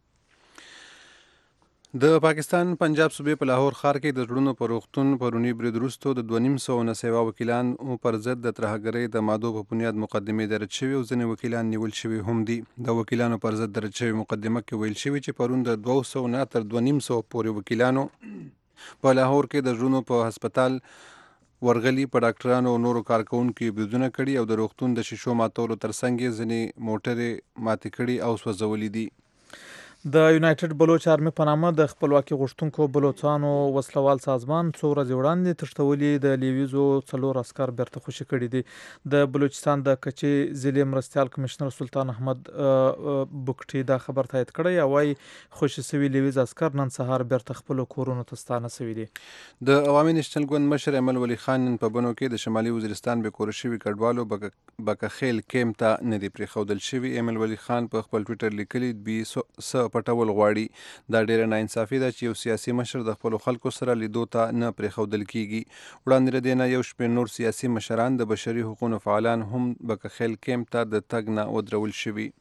د پاکستان پنجاب صوبې په لاهور ښار کې د زړونو په روغتون پرونی برید وروسته د 250 نه سیوا وکیلان پر ضد د ترهګرۍ د مادو په بنیاد مقدمې درج شوي او ځینې وکیلان نیول شوي هم دي. د وکیلانو پر ضد درج شوي مقدمه کې ویل شوي چې پرون د 200 نه تر 250 پورې وکیلانو په لاهور کې د زړونو په هسپتال ورغلي په ډاکټرانو او نورو کارکونکو بریدونه کړي او د روغتون د شیشو ماتولو ترڅنګ یې ځینې موټرې ماتې کړي او سوځولې دي. د یونایټډ بلوچ آرمي په نامه د خپلواکي غوښتونکو بلوچستانو وسلوال سازمان څو ورځې وړاندې تښتولي د لیویزو 4 عسکر بیرته خوشي کړي دي. د بلوچستان د کچې ضلع مرستیال کمشنر سلطان احمد بوکټي دا خبر تایید کړی او وايي خوشي سوي لیویز عسکر نن سهار بیرته خپل کورونو ته ستانه سوي دي. د عوامي نېشنل ګوند مشر ایمل ولی خان نن په بنو کې د شمالي وزیرستان به کور شوي کډوالو بکخیل کیمپ ته نه دی پریښودل شوي. ایمل ولی خان په خپل ټویټر لیکلي بي پټول غواړي. دا ډیره ناانصافي ده چې یو سیاسي مشر د خپلو خلکو سره لیدو ته نه پرېښودل کیږي. وړاندې له دې نه یو شمېر نور سیاسي مشران د بشري حقوقو فعالان هم بکخیل کیمپ ته د تګ نه ودرول شوي.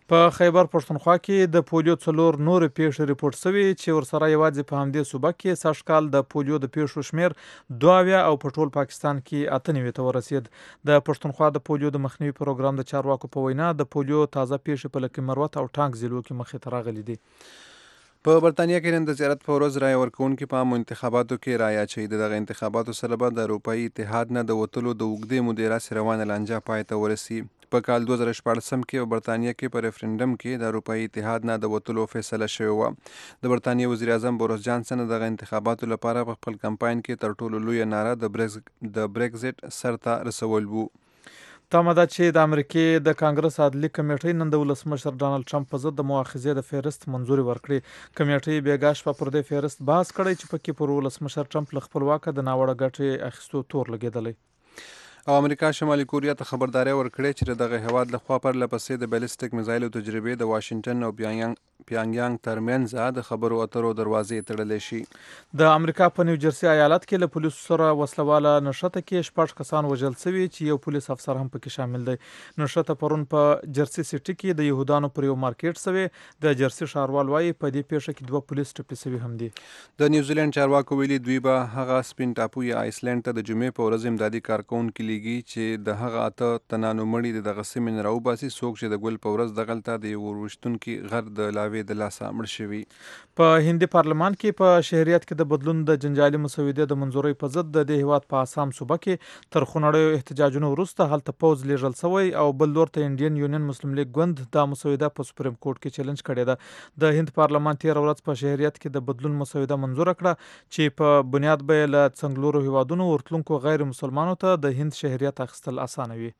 په خیبر پښتونخوا کې د پولیو 4 نور پیښې ریپورت شوې چې ورسره یوازې په همدې صوبه کې سږ کال د پولیو د پیښو شمیر 22 او په ټول پاکستان کې 98 ته ورسید. د پښتونخوا د پولیو د مخنیوي پروګرام د چارواکو په وینا د پولیو تازه پیښې په لکه مروت او ټانک ضلعو کې مخې ته راغلي دي. په برتانیا کې نن د زیارت په ورځ رایه ورکوونکي په عامو انتخاباتو کې رایه اچوي. د دغه انتخاباتو سره به د اروپایي اتحاد نه د وتلو د اوږدې مودې راسې روانه لانجه پای ته ورسي. په کال 2014 کې په برتانیا کې په ریفرنډم کې د اروپایي اتحاد نه د وتلو فیصله شوې وه. د برتانیا وزیر اعظم بوریس جانسن دغه انتخاباتو لپاره په خپل کمپاین کې تر ټولو لویه ناره د برېکزټ سر ته رسول وو. تمه ده چې د امریکې د کانګرس عدلي کمیټې نن د ولسمشر ډانلډ ټرمپ په ضد د مؤاخذې د فهرست منظوري ورکړي. کمیټې بېګا شپه پر دې فهرست بحث کړی چې پکې پر ولسمشر ټرمپ له خپل واکه د ناوړه ګټې اخیستو تور لګېدلی. او امریکا شمالي کوریا ته خبرداری ورکړې چې دغه هیواد لخوا پرله پسې د بیلسټیک میزایلو تجربې د واشنگټن او پیانګیانګ ترمنځ د خبرو اترو دروازې تړلی شي. د امریکا په نیوجرسي ایالت کې له پولیسو سره وسلواله نښته کې 6 کسان وژل شوي چې یو پولیس افسر هم پکې شامل دی. نښته پرون په جرسي سیټي کې د یهودانو پر یو مارکیټ شوی. د جرسي ښاروال وایي په دې پیښه کې 2 پولیس ټپي شوي هم دي. د نیوزیلند چارواکو ویلي دوی به هغه سپین ټاپو یا آیسلند ته د جمعې په ورځ امدادي کارکوونکي لیږي چې د هغه 8 تنانو مړي د دغه سیمې نه راوباسي څوک چې د ګل په ورځ دغلته د یو وروشتونکي غر د لاوې د لاسه مړ شوي. په هندي پارلمان کې په شهریت کې د بدلون د جنجالي مسودې د منظورۍ په ضد د دې هیواد په آسام صوبه کې تر خونړیو احتجاجونو وروسته هلته پوځ لیږل شوی او بل لور ته انډین یونین مسلم لیگ ګوند دا مسوده په سپریم کورټ کې چیلنج کړې ده. د هند پارلمان 13 ورځ په شهریت کې د بدلون مسوده منظور کړه چې په بنیاد به له څنګلورو هیوادونو ورتلونکو غیر مسلمانانو ته د هند شهریت اخیستل اسانه وي.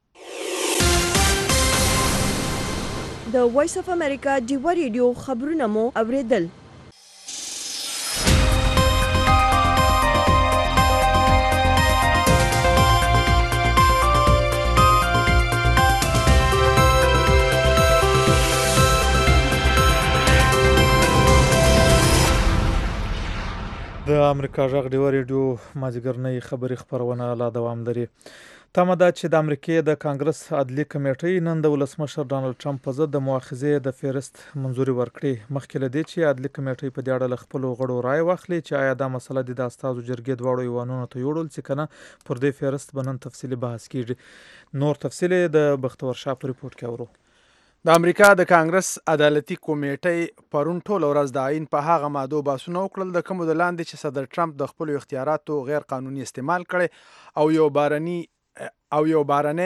د وایس اف امریکا ډیوا ریډیو خبرونه مو اوریدل. د امریکا غږ ډیوا ریډیو مازیګرنۍ خبري خبرونه لا دوام لري. تمه ده چې د امریکې د کانګرس عدلي کمیټې نن د ولسمشر ډانلډ ټرمپ په ضد د مؤاخذې د فهرست منظوري ورکړي. مخکې له دې چې عدلي کمیټې په دې اړه له خپلو غړو رایه واخلي چې آیا دا مسله د استازو جرګې دواړو ایوانونو ته یوړل چې کنه پر دې فهرست به نن تفصیلي بحث کیږي. نور تفصیل د بختور شاه په ریپورت کې اورو. د امریکا د کانګرس عدالتي کمیټې پرون ټول ورځ د آئین په هغه مادو بحثونه وکړل د کومو د لاندې چې صدر ټرمپ د خپلو اختیاراتو غیر قانوني استعمال کړي او یو بهرنی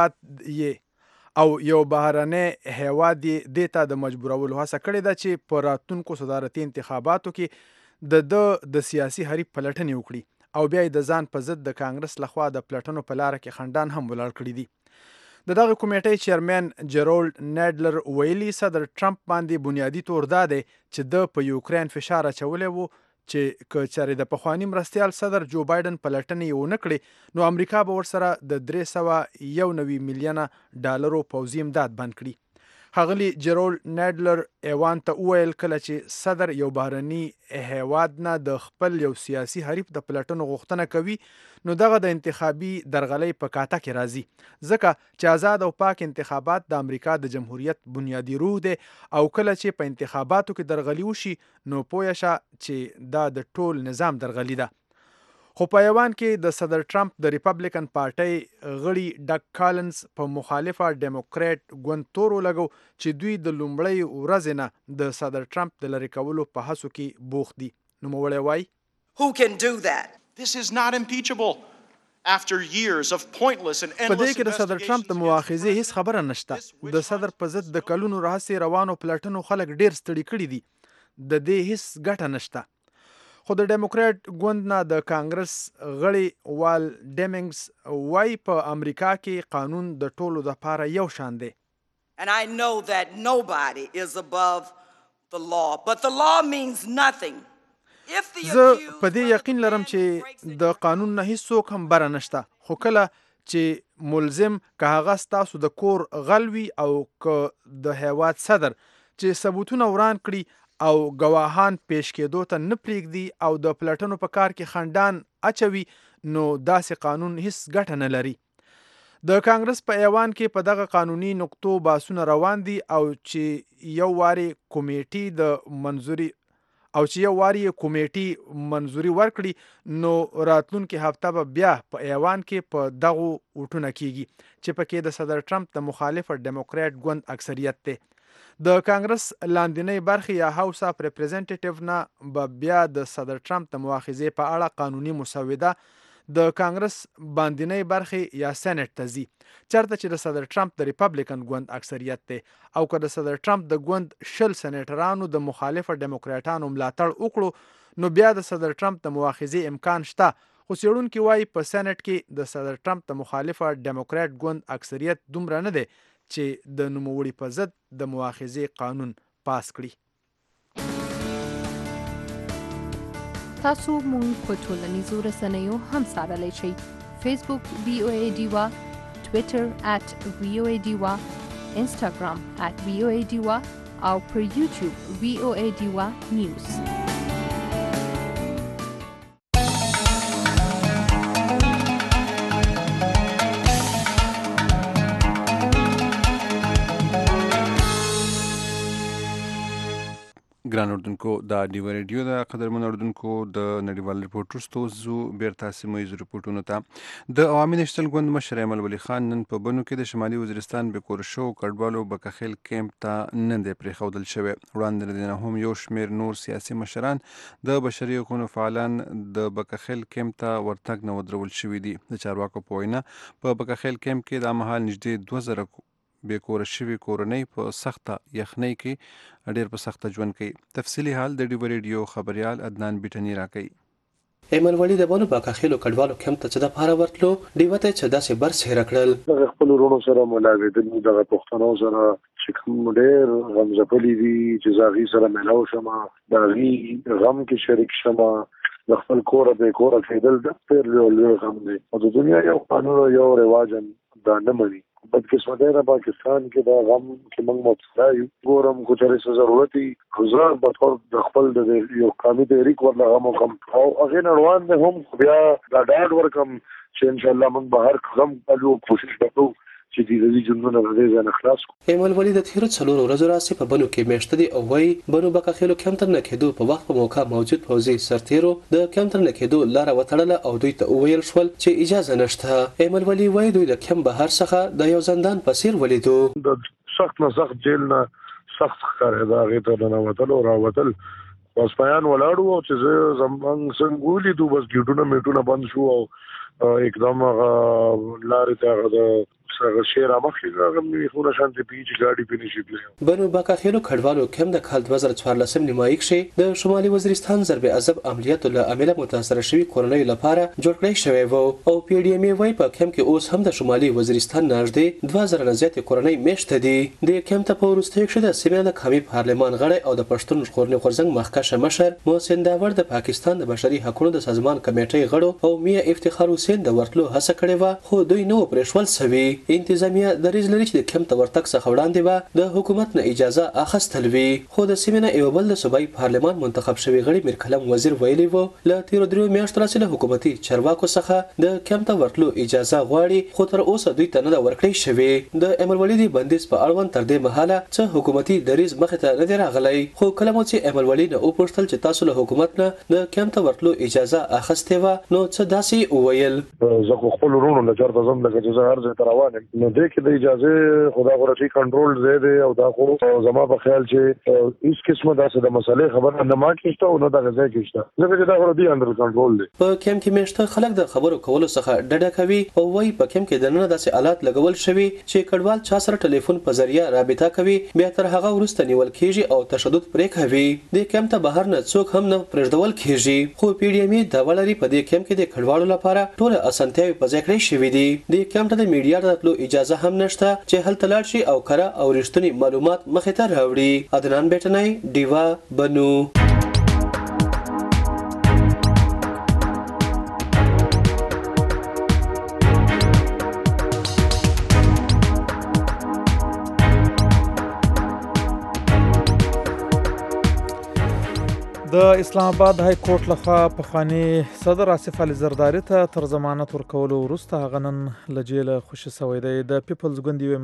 هیواد دې ته د مجبورولو هڅه کړې ده چې په راتلونکو صدارتي انتخاباتو کې د سیاسي حریف پلټنې وکړي او بیا د ځان په ضد د کانګرس لخوا د پلټنو په لاره کې خنډان هم ولاړ کړي دي. د دغه کمیټې چیرمن جیرالډ نیډلر ویلي صدر ټرمپ باندې بنیادی تور دا دی چې د په یوکرین فشار اچولی وو چې که چېرې د پخواني مرستیال صدر جو بایدن پلټنې یې ونه کړي نو امریکا به ورسره د 391 میلیونه ډالرو پوځي امداد بند کړي. ښاغلي جیرالډ نیډلر ایوان ته وویل کله چې صدر یو بهرني هیواد نه د خپل یو سیاسي حریف د پلټنو غوښتنه کوي نو دغه د انتخابي درغلۍ په کاته کې راځي ځکه چې آزاد او پاک انتخابات د امریکا د جمهوریت بنیادی روح دی او کله چې په انتخاباتو کې درغلي وشي نو پوه شه چې دا د ټول نظام درغلي ده. خو په ایوان کې د صدر ټرمپ د ریپبلیکن پارټۍ غړي ډک کالنز په مخالفه ډیموکریټ ګوند تور ولګو چې دوی د لومړۍ ورځې نه د صدر ټرمپ د لرې کولو په هڅو کې بوخت دي. نوموړی وایي Who can do that? This is not impeachable. After years of pointless and endless په دې کې د صدر ټرمپ د مؤاخذې هیڅ خبره نشته. د صدر په ضد د کلونو راهیسې روانو پلټنو خلک ډیر ستړي کړي دي. د دې هیڅ ګټه نشته. خو د ډیموکریټ ګوند نه د کانګرس غړي وال ډیمنګز وایي په امریکا کې قانون د ټولو دپاره یو شان دی. And I know that nobody is above the law, but the law means nothing. زه په دې یقین لرم چې د قانون نه هیڅوک هم بره نشته خو کله چې ملزم که هغه ستاسو د کور غل وي او که د هیواد صدر چې ثبوتونه وران کړي او ګواهان پیش کېدو ته نه پرېږدي او د پلټنو په کار کې خنډان اچوي نو داسې قانون هیڅ ګټه نه لري. د کانګرس په ایوان کې په دغه قانوني نقطو باسونه روان دي او چې یو واري کمیټي منظوري ورکړي نو راتلونکي هفته به بیا په ایوان کې په دغه وټونه کیږي چې پکې د صدر ټرمپ د مخالف ډیموکرات ګوند اکثریت دی. د کانګرس لاندنۍ برخې یا هاوس اف ریپرزنټیټیو نه به بیا د صدر ټرمپ د مؤاخذې په اړه قانوني مسوده د کانګرس باندنۍ برخې یا سېنات ته ځي چېرته چې د صدر ټرمپ د ریپبلیکن ګوند اکثریت دی او که د صدر ټرمپ د ګوند 20 سېنیټرانو د مخالف ډیموکراټانو ملاتړ وکړو نو بیا د صدر ټرمپ د مؤاخذې امکان شته، خو څېړونکي وایي په سېنات کې د صدر ټرمپ د مخالف ډیموکراټ ګوند اکثریت دومره نه دی چې د نوموړي په ضد د مؤاخذې قانون پاس کړي. تاسو مونږ په ټولنیزو رسنیو هم څارلی شئ. فیسبوک VOA ډیوا، ټویټر @VOA ډیوا، انسټاګرام @VOA ډیوا او پر یوټیوب VOA ډیوا نیوز. ګران اردوونکو دا ډیوا ریډیو د قدرمن اردوونکو د نړیوال رپورټ وروسته زو بیرته سیمه ییزو رپورټونو ته. د عوامي نېشنل ګوند مشر ایمل ولی خان نن په بنو کې د شمالي وزیرستان بکور شو کډوالو بکخیل کیمپ ته نن دی پرېښودل شوی. وړاندې له دې نه هم یو شمېر نور سیاسي مشران د بشري حقوقو فعالان د بکخیل کیمپ ته ورتګ نه ودرول شوي دي. د چارواکو په وینا په بکخیل کیمپ کې دا مهال نږدې 2000 بې کوره شوي کورنۍ په سخته یخنۍ کې ډېر په سخته ژوند کوي. تفصیلي حال د ډیوا ریډیو خبریال عدنان بیټني راکوي. ایمل ولی د بانو باکاخیلو کډوالو کیمپ ته چې د پاره ورتلو ډیوه ته چې داسې برسېره کړل. دغه خپل ورونو سره ملاقات دغه پښتنو سره چې کوم ډېر غمزپلي دي چې زاغي سره ملاو شمه داغي غم کې شریک شمه د خپل کور به کور کېدل د پیر له غم دی او د دنیا یو قانون یو رواج دا نه مني. بدقسمتی دا پاکستان کې دا غم کې موږ مبتلا یو ګورم کو چېرې ضرورت گزار په تور د خپل د یو قومي تحریک ورله غم او هغه روان دي هم بیا دا ډاډ ورکم چې ان شاء الله موږ به هر قدم کولو کوشش وکړو چې دې جنونه د دې ځان خلاص کو. ایمل ولی د تیر څلور ورځې راځي په بنو کې میشته دي او وای بنو بکاخیلو کیمپ ته نه کېدو په وخت په موقع موجود پوځي سرتیرو د کیمپ ته نه کېدو لار وتړله او دوی ته وویل شول چې اجازه نشته. ایمل ولی وای دوی د کیمپ بهر څخه د یو زندان په څیر ولیدو. د سخت نه سخت جیل نه سخت ښکارېده هغې ته ننوتل او راوتل وسپیان ولاړو او چې زمونږ څنګه ولیدو بس ګیټونه میټونه بند شو او एकदम لارې ته د څنګه شیر امخې غوښمه خو شانتي پیچ ګاډي پینې شي. بنو باکاخیلو کډوالو کم د کال 2014 نیمایي کې د شمالي وزیرستان ضرب عذاب عملیاتو له امله متاثر شوی کورنۍ لپاره جوړ کړی شوی وو او پی ډی ایم وايي په کم کې اوس هم د شمالي وزیرستان نږدې 2000 نه زیاتې کورنۍ میشته دي. د کم ته په ورستۍ کې د سیمه د قومي پارلمان غړی او د پښتون ژغورنې غورځنګ مخکښ مشر محسن داور د پاکستان د بشري حقوقو د سازمان کمیټې غړو او میا افتخار حسین د ورتلو هڅه کړې و خو دوی نو پرېښول سوي. انتظامیه د ریز لري چې د کیمپ ته ورتګ څخه وړاندې به د حکومت نه اجازه اخیستل وي خو د سیمې نه یو بل د صوبایي پارلمان منتخب شوی غړي میر کلم وزیر ویلي وو له تیر درې میاشتو راځي له حکومتي چارواکو څخه د کیمپ ته ورتلو اجازه غواړي خو تر اوسه دوی ته نه ورکړی شوی. د ایمل ولی دی بندیز په اړوند تر دې مهاله چې حکومتي دریز مخې ته نه دی راغلی خو کله مو چې ایمل ولی نه وپوښتل چې تاسو له حکومت نه د کیمپ ته ورتلو اجازه اخیستې وه نو څه داسې وویل. زه خو خپل ورونو له چېرته ځم لکه چې زه هر ځای ته روان یم نو دې کې د اجازه خدا غوړچی کنټرول زه دی او دا خو زما په خیال چې هیڅ قسمه داسې د مسلې خبره نه ما کېشته او نه دغه ځای کېشته ځکه چې دا خو دی انډر کنټرول دی. په کیمپ کې میشته خلک د خبرو کولو څخه ډډه کوي او وایي په کیمپ کې دننه داسې آلات لګول شوي چې کډوال چا سره ټلیفون په ذریعہ رابطه کوي بیا تر هغه وروسته نیول کېږي او تشدد پرې کوي. د کیمپ ته بهر نه څوک هم نه پرېږدول کېږي خو پی ډی ایم دا ولري په دې کیمپ کې د کډوالو لپاره ټول اسانتیاوې په ځای کړې شوې دي. د کیمپ ته د میډیا راتلو اجازه هم نشته چې هلته لاړ شي او کره او رښتونی معلومات مخې ته راوړي. عدنان بیٹنی ډیوا بنو. د د اسلام آباد های کورټ لخوا پخوانی صدر آصف علي زرداري ته تر ضمانت ورکولو وروسته هغه نن له جیله خوشي سوی دی. د پیپلز ګوند یوې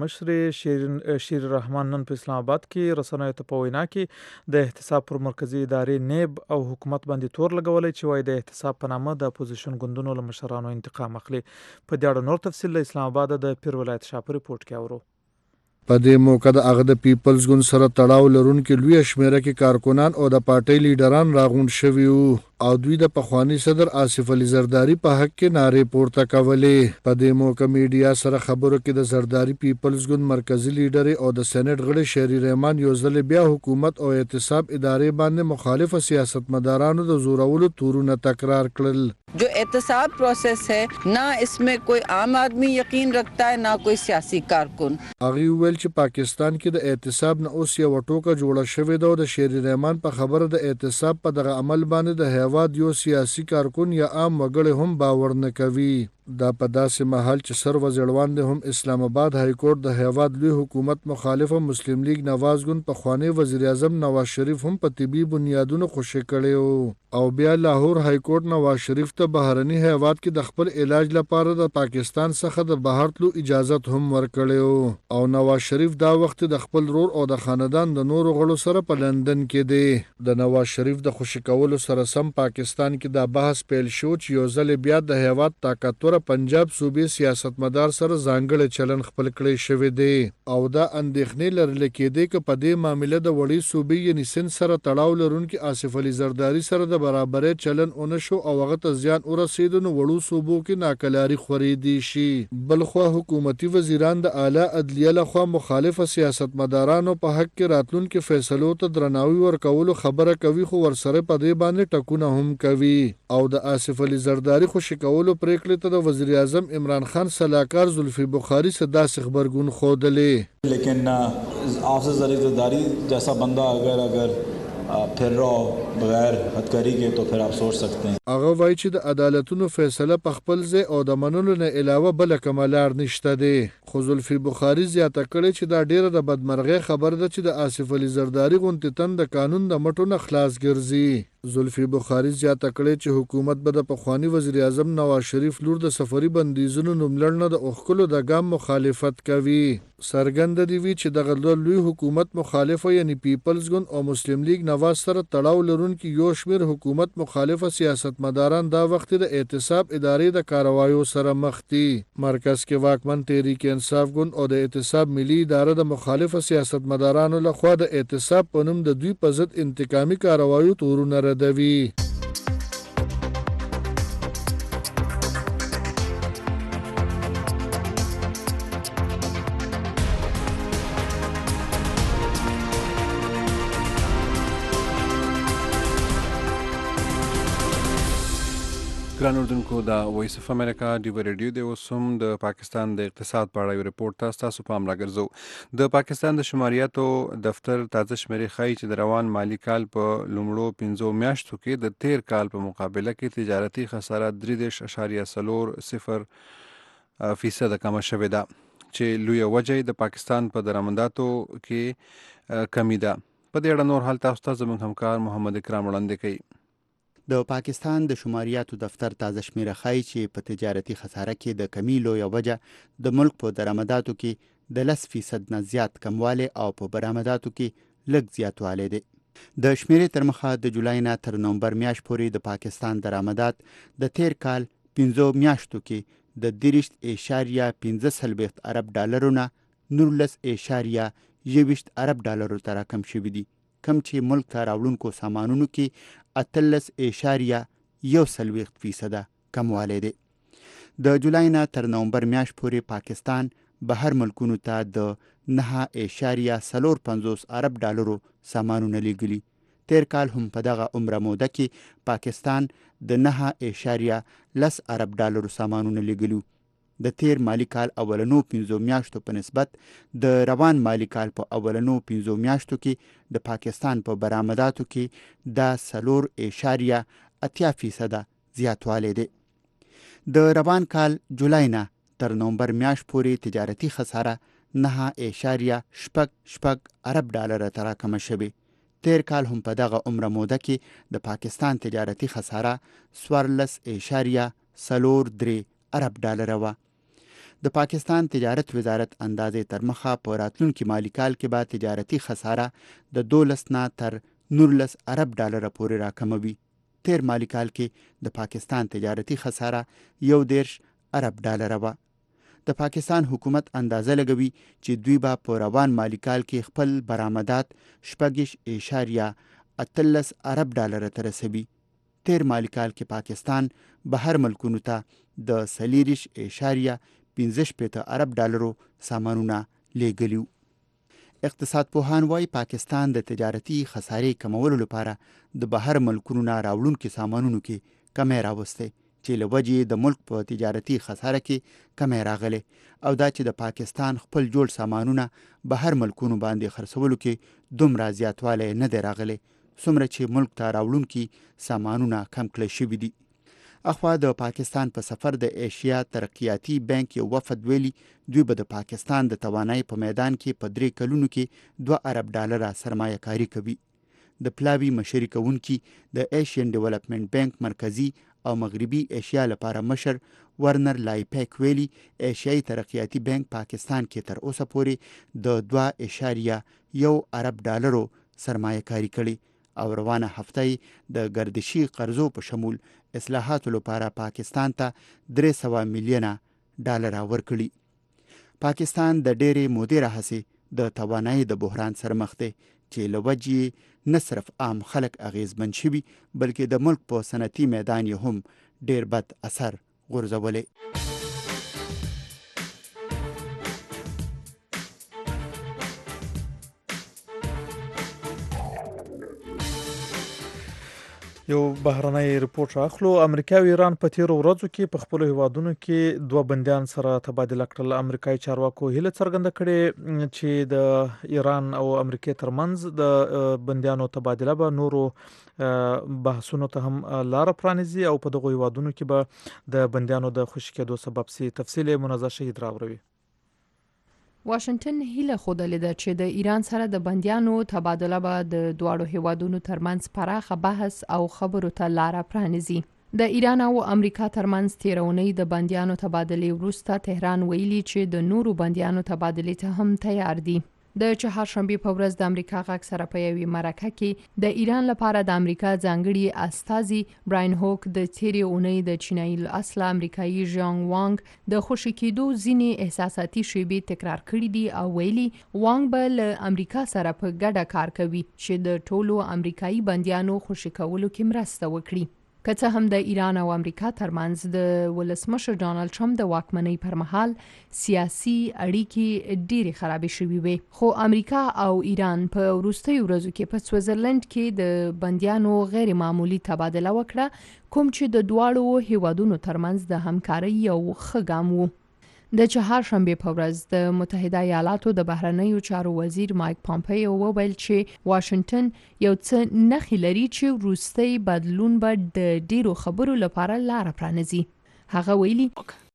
مشرې شیر رحمان نن په اسلام آباد کې رسنیو ته په وینا کې د احتساب پر مرکزي ادارې نیب او حکومت باندې تور لګولی چې وایي د احتساب په نامه د اپوزیشن ګوندونو له مشرانو انتقام اخلي. په دې اړه نور تفصیل له اسلام آباد د پیر ولایت شاه په ریپورټ کې اورو. په دې موقع د هغه د پیپلز ګوند سره تړاو لرونکي لویه شمېره کې کارکنان او د پارټۍ لیډران راغونډ شوي وو او دوی د پخوانی صدر آصف علي زرداري په حق کې نارې پورته کولې. په دې موقع میډیا سره خبرو کې د زرداري پیپلز ګوند مرکزی لیډر او د سېنات غړي شری رحمان یو ځل بیا حکومت او احتساب ادارې باندې مخالف سیاستمدارانو د زورولو تورونه تکرار کړل. जो एहतसाब प्रोसेस है ना इसमें कोई आम आदमी यकीन रखता है ना कोई सियासी कारकुन. هغه ویل چې پاکستان کې د احتساب نه اوس یو ټوکه جوړه شوې ده او د شری رحمان په خبره د احتساب په دغه عمل باندې د هیواد یو سیاسي کارکون یا عام وګړي هم باور نه کوي. دا په داسې محل چې سر وزیروان هم اسلام آباد های کورټ د هیواد لوی حکومت مخالفه مسلم لیگ نواز ګوند په خوانی وزیر اعظم نواز شریف هم په طبي بنیادونو خوشی کړي او بیا لاهور های کورټ نواز شریف ته بهرني هیواد کې د خپل علاج لپاره د پاکستان څخه د بهر تلو اجازه هم ورکړي او نواز شریف دا وخت د خپل رور او د خاندان د نورو غړو سره په لندن کې دی. د نواز شریف د خوشی کولو سره سم پاکستان کې دا بحث پیل شو چې یو ځل بیا د هیواد طاقتور پنجاب صوبې سیاستمدار سره ځانګړی چلن خپل کړی شوی دی او دا اندېښنې لرل کېدی چې په دې معاملې د وړې صوبې یعنی سند سره تړاو لرونکي آصف علي زرداري سره د برابرۍ چلن اون شو او هغه ته زیان ورسېد نو وړو صوبو کې ناکلاري خورېدی شي. بلخوا حکومتي وزیران د اعلی عدلیه لخوا مخالف سیاستمدارانو په حق کې راتلونکي فیصلو ته درناوي ورکولو خبره کوي خو ورسره په دې باندې ټکونه هم کوي او د آصف علي زرداري خوشی کولو پریکړې ته وزیر اعظم عمران خان सलाहकार जुल्फी बुखारी से दास खबरगुन खोदले. लेकिन आसिफ अली ज़रदारी जैसा बंदा अगर फिर रहा बगैर हथकरी के तो फिर आप सोच सकते हैं. هغه وایي چې د عدالتونو فیصله په خپل ځای او د منلو نه علاوه بل کومه لار نشته دی. خو زلفي بخاري زیاته کړې چې دا ډیره د بدمرغۍ خبر ده چې د آصف علي زرداري غونډې تن د قانون د مټو نه خلاص ګرځي. زلفي بخاري زیاته کړې چې حکومت به د پخوانی وزیر اعظم نواز شریف لور د سفري بندیزونو نوملړ نه د اوښکلو د ګام مخالفت کوي. سرګند دی وی چې دغه لوی حکومت مخالفه یعنی پیپلز ګوند او مسلم لیگ نواز سره تړاو لرونکي یو شمېر حکومت مخالفه سیاستمداران دا وخت د احتساب ادارې د کاروایو سره مخ دي. مرکز کې واکمن تحریک انصاف ګوند او د احتساب ملي اداره د مخالفه سیاستمدارانو لخوا د احتساب په نوم د دوی په ضد انتقامي کاروایو تورونه ردوي. ګران اردوونکو د وایس اف امریکا ډیو ریډیو دی اوس هم د پاکستان د اقتصاد په اړه یو ریپورټ ته ستاسو پام راګرځو. د پاکستان د شماریاتو دفتر تازه شمیرې ښایي چې د روان مالي کال په لومړو 15 میاشتو کې د تیر کال په مقابله کې تجارتي خساره 3.0% کمه شوې ده چې لویه وجه د پاکستان په درآمداتو کې کمی ده. په دې اړه نور حال تاسو ته زموږ همکار محمد اکرام وړاندې کوي. د پاکستان د شماریاتو دفتر تازه شمیره ښایي چې په تجارتي خساره کې د کمی لویه وجه د ملک په درآمداتو کې د 10% نه زیات کموالی او په برآمداتو کې لږ زیاتوالی دی. د شمیرې تر مخه د جولای نه تر نومبر میاشت پورې د پاکستان درآمدات د تیر کال 15 میاشتو کې د 30.15 ارب ډالرو نه 19.21 ارب ډالرو ته راکم شوي دي، کم چې ملک ته راوړونکو سامانونو کې 18.1% کموالی دی. د جولای نه تر نومبر میاشت پورې پاکستان بهر ملکونو ته د 9.45 ارب ډالرو سامانونه لیږلي. تیر کال هم په دغه عمره موده کې پاکستان د 9.10 ارب ډالرو سامانونه لیږلي. د تیر مالی کال اولنو 15 میاشتو په نسبت د روان مالی کال په اولنو 15 میاشتو کې د پاکستان په برآمداتو کې د 4.8% زیاتوالی دی. د روان کال جولای نه تر نومبر میاشت پورې تجارتي خساره 9.8 ارب ډالر ته راکمه شوې. تیر کال هم په دغه عمره موده کې د پاکستان تجارتي خساره 14.03 ارب ډالر وه. د پاکستان تجارت وزارت اندازې تر مخه په راتلونکي مالي کال کې به تجارتي خساره د 12 نه تر 19 ارب ډالر پورې راکموي. تیر مالی کال کې د پاکستان تجارتي خساره 11 ارب ډالر وه. د پاکستان حکومت اندازه لګوي چې دوی به په روان مالی کال کې خپل برآمدات 6.18 ارب ډالر ته رسوي. تیر مالی کال کې پاکستان بهر ملکونو ته د 4.15 ارب ډالرو سامانونه لیږلي. اقتصاد پوهان وايي پاکستان د تجارتي خسارې کمولو لپاره د بهر ملکونو نه راوړونکو سامانونو کې کمی راوستی چې له وجې د ملک په تجارتي خساره کې کمی راغلی او دا چې د پاکستان خپل جوړ سامانونه بهر ملکونو باندې خرڅولو کې دومره زیاتوالی نه دی راغلی څومره چې ملک ته راوړونکي سامانونه کم کړی شوي دي. اخوا د پاکستان په سفر د ایشیا ترقیاتی بانک یو وفد ویلي دوی به د پاکستان د توانایي په میدان کې په 3 کلونو کې 2 ارب ډالره سرمایه کاري کوي. د پلاوي مشري کوونکي د ایشین ډیولپمنٹ بانک مرکزی او مغربي ایشیا لپاره مشر ورنر لایپیک ویلي ایشیایي ترقیاتی بانک پاکستان کې تر اوسه پورې د 2.1 ارب ډالرو سرمایه کاري کړي او روانه هفته د گردشي قرضو په شمول اصلاحاتو لپاره پاکستان ته 300 میلیونه ډالر ورکړي. پاکستان د ډېرې مودې راهیسې د توانایي د بحران سره مخ دی چې له وجې نه صرف عام خلک اغیزمن شوي بلکې د ملک په صنعتي میدان یې هم ډېر بد اثر غورځولی. یو بهرنی رپورټ راخلو. امریکا او ایران په تیرو ورځو کې په خپلو هیوادونو کې 2 بندیان سره تبادله کړل. امریکایي چارواکو هیله څرګنده کړې چې د ایران او امریکا ترمنځ د بندیانو تبادله به نورو بحثونو ته هم لار پرانیزي او په دغو هیوادونو کې به د بندیانو د خوشي کېدو سبب سي. تفصیل منازع شهید راوروي. واشنگټن هیله ښودلې ده چې د ایران سره د بندیانو تبادله به د دواړو هیوادونو ترمنځ پراخه بحث او خبرو ته لاره پرانیزي. د ایران او امریکا ترمنځ تیرونی د بندیانو تبادلې وروسته تهران ویلي چې د نورو بندیانو تبادلې ته هم تیار دي. د چهارشنبې په ورځ د امریکا غږ سره په یوې مرکه کې د ایران لپاره د امریکا ځانګړي استازي براین هوک د تیرې اونۍ د چینایي اصله امریکایي ژانګ وانګ د خوشي کېدو ځینې احساساتي شیبې تکرار کړي دي او ویلي وانګ به له امریکا سره په ګډه کار کوي چې د ټولو امریکایي بندیانو خوشي کولو کې مرسته وکړي. که څه هم د ایران او امریکا ترمنځ د ولسمشر ډانلډ ټرمپ د واکمنۍ پر مهال سیاسي اړیکې ډېرې خرابې شوې وې خو امریکا او ایران په وروستیو ورځو کې په سویټزرلند کې د بندیانو غیر معمولی تبادله وکړه کوم چې د دواړو هیوادونو ترمنځ د همکارۍ یو ښه ګام و. د چهارشنبې په ورځ د متحده ایالاتو د بهرنیو چارو وزیر مایک پامپیو وویل چې واشنگټن یو څه نښې لري چې وروستی بدلون به د ډیرو خبرو لپاره لاره پرانیزي. هغه ویلي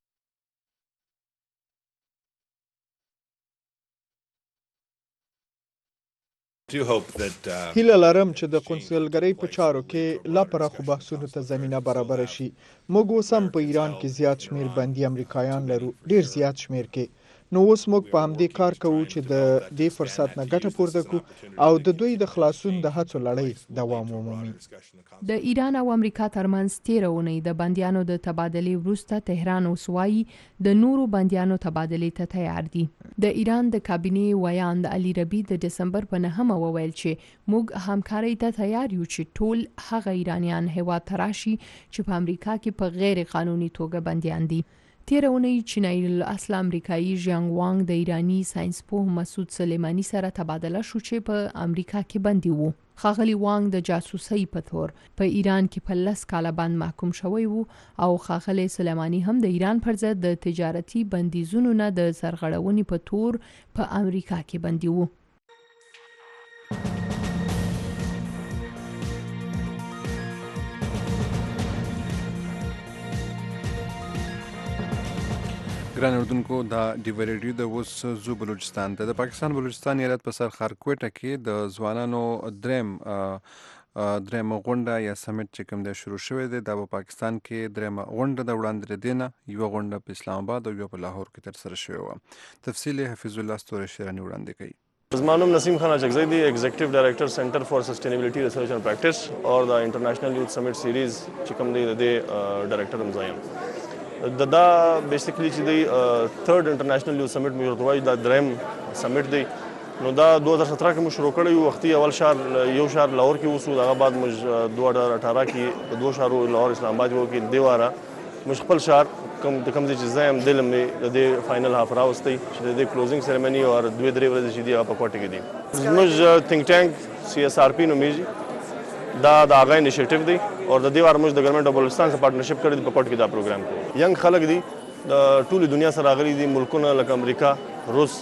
هیله لرم چې د قونسلګرۍ په چارو کې لا پراخو بحثونو ته زمینه برابر شي. موږ اوس هم په ایران کې زیات شمیر بندي امریکایان لرو، ډیر زیات شمیر کې. نو اوس موږ په همدې کار کوو چې د دې فرصت نه ګټه پورته کړو او د دوی د خلاصون د هڅو لړۍ دوام ومومي. د ایران او امریکا ترمنځ تیره اونۍ د بندیانو د تبادلې وروسته تهران اوس وایي د نورو بندیانو تبادلې ته تیار دي. د ایران د کابینې ویاند علي ربی د دسمبر په 9 وویل چې موږ همکارۍ ته تیار یو چې ټول هغه ایرانیان هیواد ته راشي چې په امریکا کې په غیر قانوني توګه بندیان دي. تیره اونۍ چینایي اصل امریکایي ژانګ وانګ د ایرانی ساينسپوه مسعود سلیمانی سره تبادله شو چې په امریکا کې بندي وو. ښاغلي وانګ د جاسوسۍ په تور په ایران کې په 10 کاله بند محکوم شوی وو او ښاغلي سلیمانی هم د ایران پر ضد د تجارتي بندیزونو نه د سرغړونې په تور په امریکا کې بندي وو. ګران اردوونکو دا ډیوه ریډیو د اوس زو بلوچستان ته د پاکستان بلوچستان ایالت په سر خارکوټه کې د ځوانانو درېم غونډه یا سمیټ چې کوم دی شروع شوی دی دا په پاکستان کې درېمه غونډه د وړاندې دینه یو غونډه په اسلام آباد او یو په لاهور کې ترسره شوې وه. تفصیل حفیظ الله ستوری شیرانی وړاندې کوي. زما نوم نسیم خان اچکزی دی، ایگزیکټیو ډایریکټر سنټر فار سسټینیبلټي ریسرچ اینڈ پریکټس او د انټرنیشنل یوث سمیټ سیریز چې کوم دی د ډایریکټر هم زه یم. دا بیسیکلی چې دی تھرډ انټرنیشنل یوث سمیټ موږ ورته وایو دا درېم سمیټ دی. نو دا 2017 کې موږ شروع کړی یو وختي اول شهر یو شهر لاهور کې وسو، هغه بعد موږ 2018 کې په دوه شهرو لاهور اسلام آباد کې دی واره موږ خپل شهر کوم چې زه یم دلم د دې فائنل هاف راوستي چې د کلوزینګ سیریمني او 2-3 ورځې چې دی په کوټه کې دي. موږ ثینک ټانک CSRP نومیږي، دا د هغه انیشیټیو دی او د دې واره موږ د ګورنمنت اف بلوچستان سره پارټنرشپ کړی په کوټه کې دا پروګرام کوو. ینګ خلک دي د ټولې دنیا سره راغلي دي، ملکونه لکه امریکا، روس،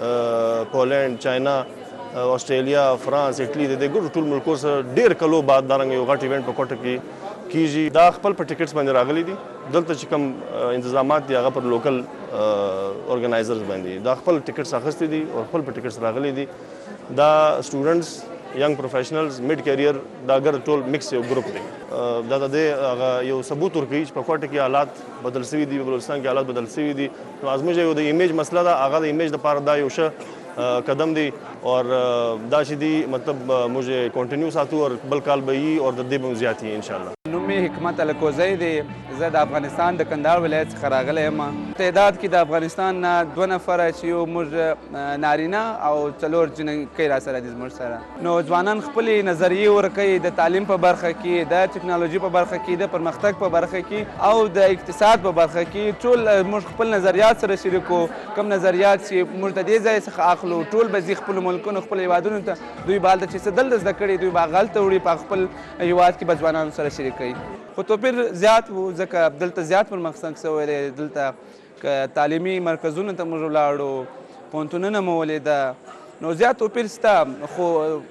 پولینډ، چاینا، آسټرالیا، فرانس، اټلی د دې ټول ملکو سره ډېر کلو بعد دارنګ یو غټ ایونټ په کوټه کې کیږي. دا خپل په ټیکټس باندې راغلي دي، دلته چې کوم انتظامات دي هغه پر لوکل اورګنایزرز باندې دا خپل ټیکټس اخیستي دي او خپل په ټیکټس راغلي دي. دا سټوډنټس، ینګ پروفیشنلز، میډ کیریئر دا ګر ټول مکس یو ګروپ دی. دا د هغه یو ثبوت ورکوي چې په کوټه کې حالات بدل شوي دي، په بلوچستان کې حالات بدل شوي دي. نو زموږ یو د ایمیج مسله ده، هغه د ایمیج لپاره دا یو ښه قدم دی اور دا چې دی مطلب موږ کنټینیو ساتو اور بل کال به یي اور د دې به زیات یي ان شاء الله. نوم مې حکمت الکوزی دی، زه د افغانستان د کندهار ولایت څخه راغلی یم. تعداد کې د افغانستان نه 2 نفره چې یو موږ نارینه او 4 جنکۍ را سره دي زموږ سره. نو ځوانان خپلې نظریې ورکوي د تعلیم په برخه کې، د ټکنالوژي په برخه کې، د پرمختګ په برخه کې او د اقتصاد په برخه کې. ټول موږ خپل نظریات سره شریکو، کوم نظریات چې موږ د دې ځای څخه اخلو ټول به ځي خپلو ملکونو خپلو هیوادونو ته. دوی به هلته چې څه دلته زده کړي دوی به هغه هلته وړي، په خپل هیواد کې به ځوانانو سره شریکوي. خو توپیر زیات و ځکه دلته زیات پرمختګ شوی دی. دلته تعلیمي مرکزونو ته موږ ولاړو، پوهنتونونه مو ولیده، نو زیات توپیر شته. خو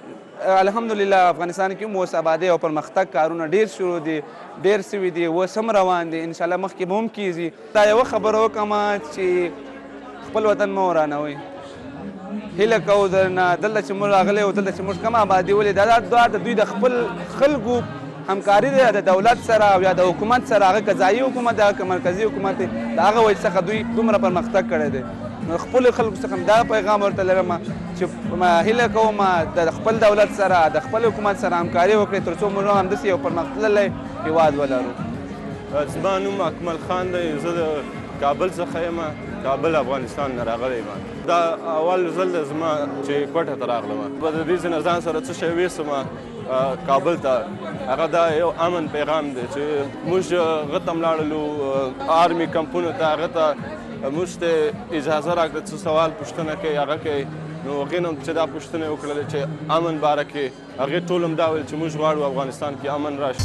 الحمدلله افغانستان کې هم اوس آبادۍ او پرمختګ کارونه ډېر شروع دي، ډېر سوي دي، اوس هم روان دي، انشاءالله مخکې به هم کیږي. دا یوه خبره وکړم چې خپل وطن مه ورانوئ. هیله کوو درنه دلته چې موږ راغلی او دلته چې موږ کومه آبادي ولیده دا د دوی د خپل خلکو همکاري ده د دولت سره او یا د حکومت سره، هغه که ځایي حکومت ده که مرکزي حکومت دی، د هغه وجې څخه دوی دومره پرمختګ کړی دی. نو خپلو خلکو څخه هم دا پیغام ورته لرم چې هیله کوم د خپل دولت سره د خپل حکومت سره همکاري وکړي تر څو موږ همداسې یو پرمختللی هېواد ولرو. زما نوم اکمل خان دی، زه د کابل څخه یم، کابل افغانستان نه راغلی یم. دا اول ځل دی زما چې کوټه ته راغلم. به د دې نه ځان سره څه شی ویسم کابل ته، هغه دا یو امن پیغام دی چې موږ هغه ته ولاړلو آرمي کمپونو ته، هغه ته موږ ته اجازه راکړه چې سوال پوښتنه کوي هغه کوي. نو هغې نه چې دا پوښتنې وکړلې چې امن باره کې، هغې ټول هم دا ویل چې موږ غواړو افغانستان کې امن راشي.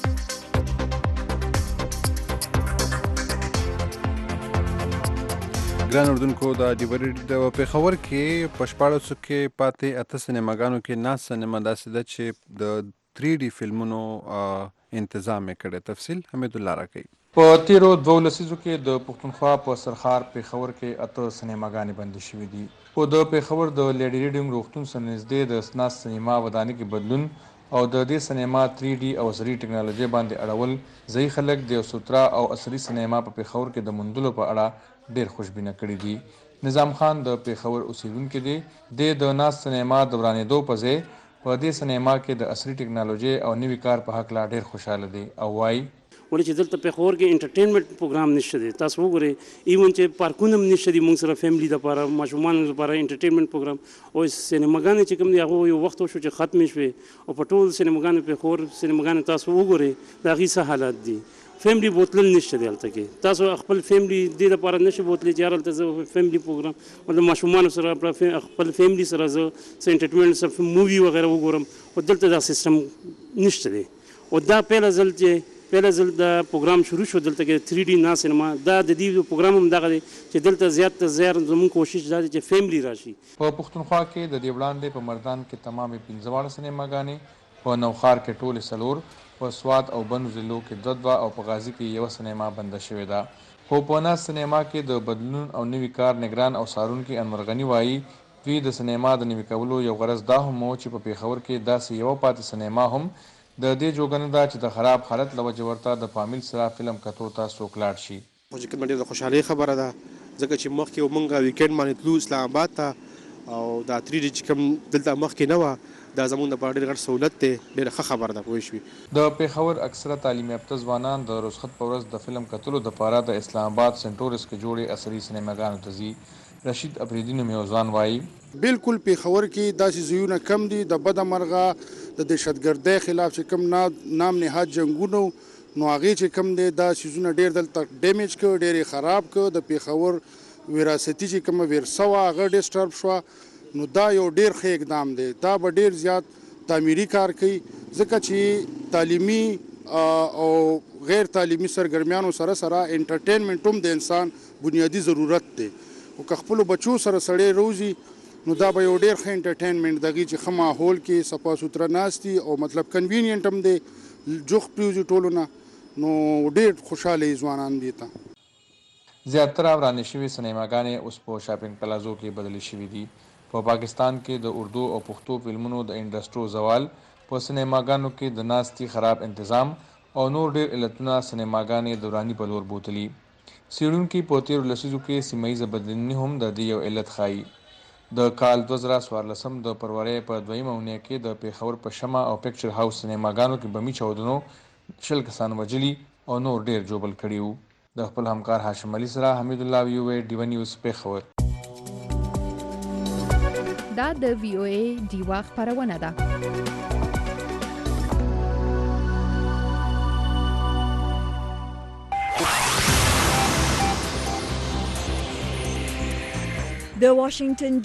ګران اردوونکو د ډیوه ریډیو د پېښور کې په 1400 کې پاتې 8 سینماګانو کې ناز سینما داسې ده چې د 3D فلمونو انتظام یې کړی. تفصیل حمید الله راکوي. په تیرو 2 لسیزو کې د پښتونخوا په سرخار پېښور کې 8 سینماګانې بندې شوي دي. خو د پېښور د لیډي ریډیم روغتون سره نږدې د ناز سینما ودانۍ کې بدلون او د دې سینما 3D او عصري ټکنالوژي باندې اړول ځایي خلک د یو سوتره او عصري سینما په پېښور کې د موندلو په اړه ډېر خوشبینه کړي دي. نظام خان د پېښور اوسیدونکی دی، د ناز سینما د ورانېدو په ځای په دې سینما کې د عصري ټکنالوژي او نوي کار په هکله ډېر خوشحاله دی او وایي ولې چې دلته پېښور کې انټرټینمنټ پروګرام نشته دی. تاسو وګورئ ایون چې پارکونه هم نشته دي موږ سره فیملی دپاره، ماشومانو لپاره انټرټینمنټ پروګرام. او سینماګانې چې کوم دي هغه یو وخت وشو چې ختمې شوې او په ټول سینماګانو پېښور سینماګانې تاسو وګورئ د هغې څه حالات دي. فیملی بوتلل نشته دی هلته کې، تاسو خپل فیملی دې لپاره نشي بوتلی چې هلته زه فیملی پروګرام مطلب ماشومانو سره خپل فیملی سره زه څه انټرټینمنټ سره مووي وغیره وګورم، خو دلته دا سیسټم نشته دی. او دا پیله ځل دا پروګرام شروع شو دلته کې 3D نا سینما، دا د دې پروګرام هم دغه دی چې دلته زیات تر زیات زموږ کوشش دا دی چې فیملی راشي. په پښتونخوا کې د دې وړاندې په مردان کې تمامې 15 سینماګانې، په نوخار کې ټولې 4، په سوات او بنو ضلعو کې 2 او په غازي کې 1 سینما بنده شوې ده. خو په ناز سینما کې د بدلون او نوي کار نگران او څارونکي انور غني وایي دوی د سینما د نوي کولو یو غرض دا هم و چې په پیښور کې داسې یوه پاتې سینما هم د دې جوګه نه ده چې د خراب حالت له وجې ورته د فامیل سره فلم کتو ته څوک لاړ شي. خو چې کومه ډېره د خوشحالۍ خبره ده ځکه چې مخکې موږ ویکینډ باندې تلو اسلام آباد ته او دا 3D چې کوم دلته مخکې نه وه دا زموږ دپاره ډېر غټ سهولت دی ډېره ښه خبره ده پوه شوي. د پیښور اکثره تعلیم یافته ځوانان د رخصت په ورځ د فلم کتلو دپاره د اسلام آباد سنټورس کې جوړې عصري سینماګانو ته ځي. رشید افریدي نومې یو ځوان وایي بالکل پیښور کې داسې ځایونه کم دي د بده مرغه د دهشتګردۍ خلاف چې کوم نام نهاد جنګونه نو هغې چې کوم دی دا څیزونه ډېر دلته ډیمیج کړ ډېر یې خراب کړ. د پیښور وراثتي چې کومه ورثه وه هغه ډسټرب شوه نو دا یو ډېر ښه اقدام دی. دا به ډېر زیات تعمیري کار کوي ځکه چې تعلیمي او غیر تعلیمي سرګرمیانو سره سره انټرټینمنټ هم د انسان بنیادي ضرورت دی. او که خپلو بچو سره سړی روزي نو دا به یو ډېر ښه انټرټینمنټ دغې چې ښه ماحول کې صفا سوتره ناست دي او مطلب کنوینینټ هم دی جوخت پرېوځي ټولو نه نو ډېر خوشحاله ځوانان دي ته. زیاتره ورانې شوي سینماګانې اوس په شاپینګ پلازو کې بدلې شوي دي. په پاکستان کې د اردو او پښتو فلمونو د انډسټرو زوال په سینماګانو کې د ناستي خراب انتظام او نور ډېر علتونه سینماګانې دوراني په لور بوتلي. څېړونکي په تېرو لسیزو کې سیمه ییزه بدلونې هم د دې یو علت ښایي. د کال 2014 د فروری په 2مه اونۍ کې د پیښور په شمع او پکچر هاوس سینماګانو کې بمي چاودنو 20 کسان وژلي او نور ډېر ژوبل کړي وو. د خپل همکار هاشم علي سره حمید الله ویوې ډیوه نیوز پیښور. دا د VOA ډیوا خپرونه ده. د واشنگټن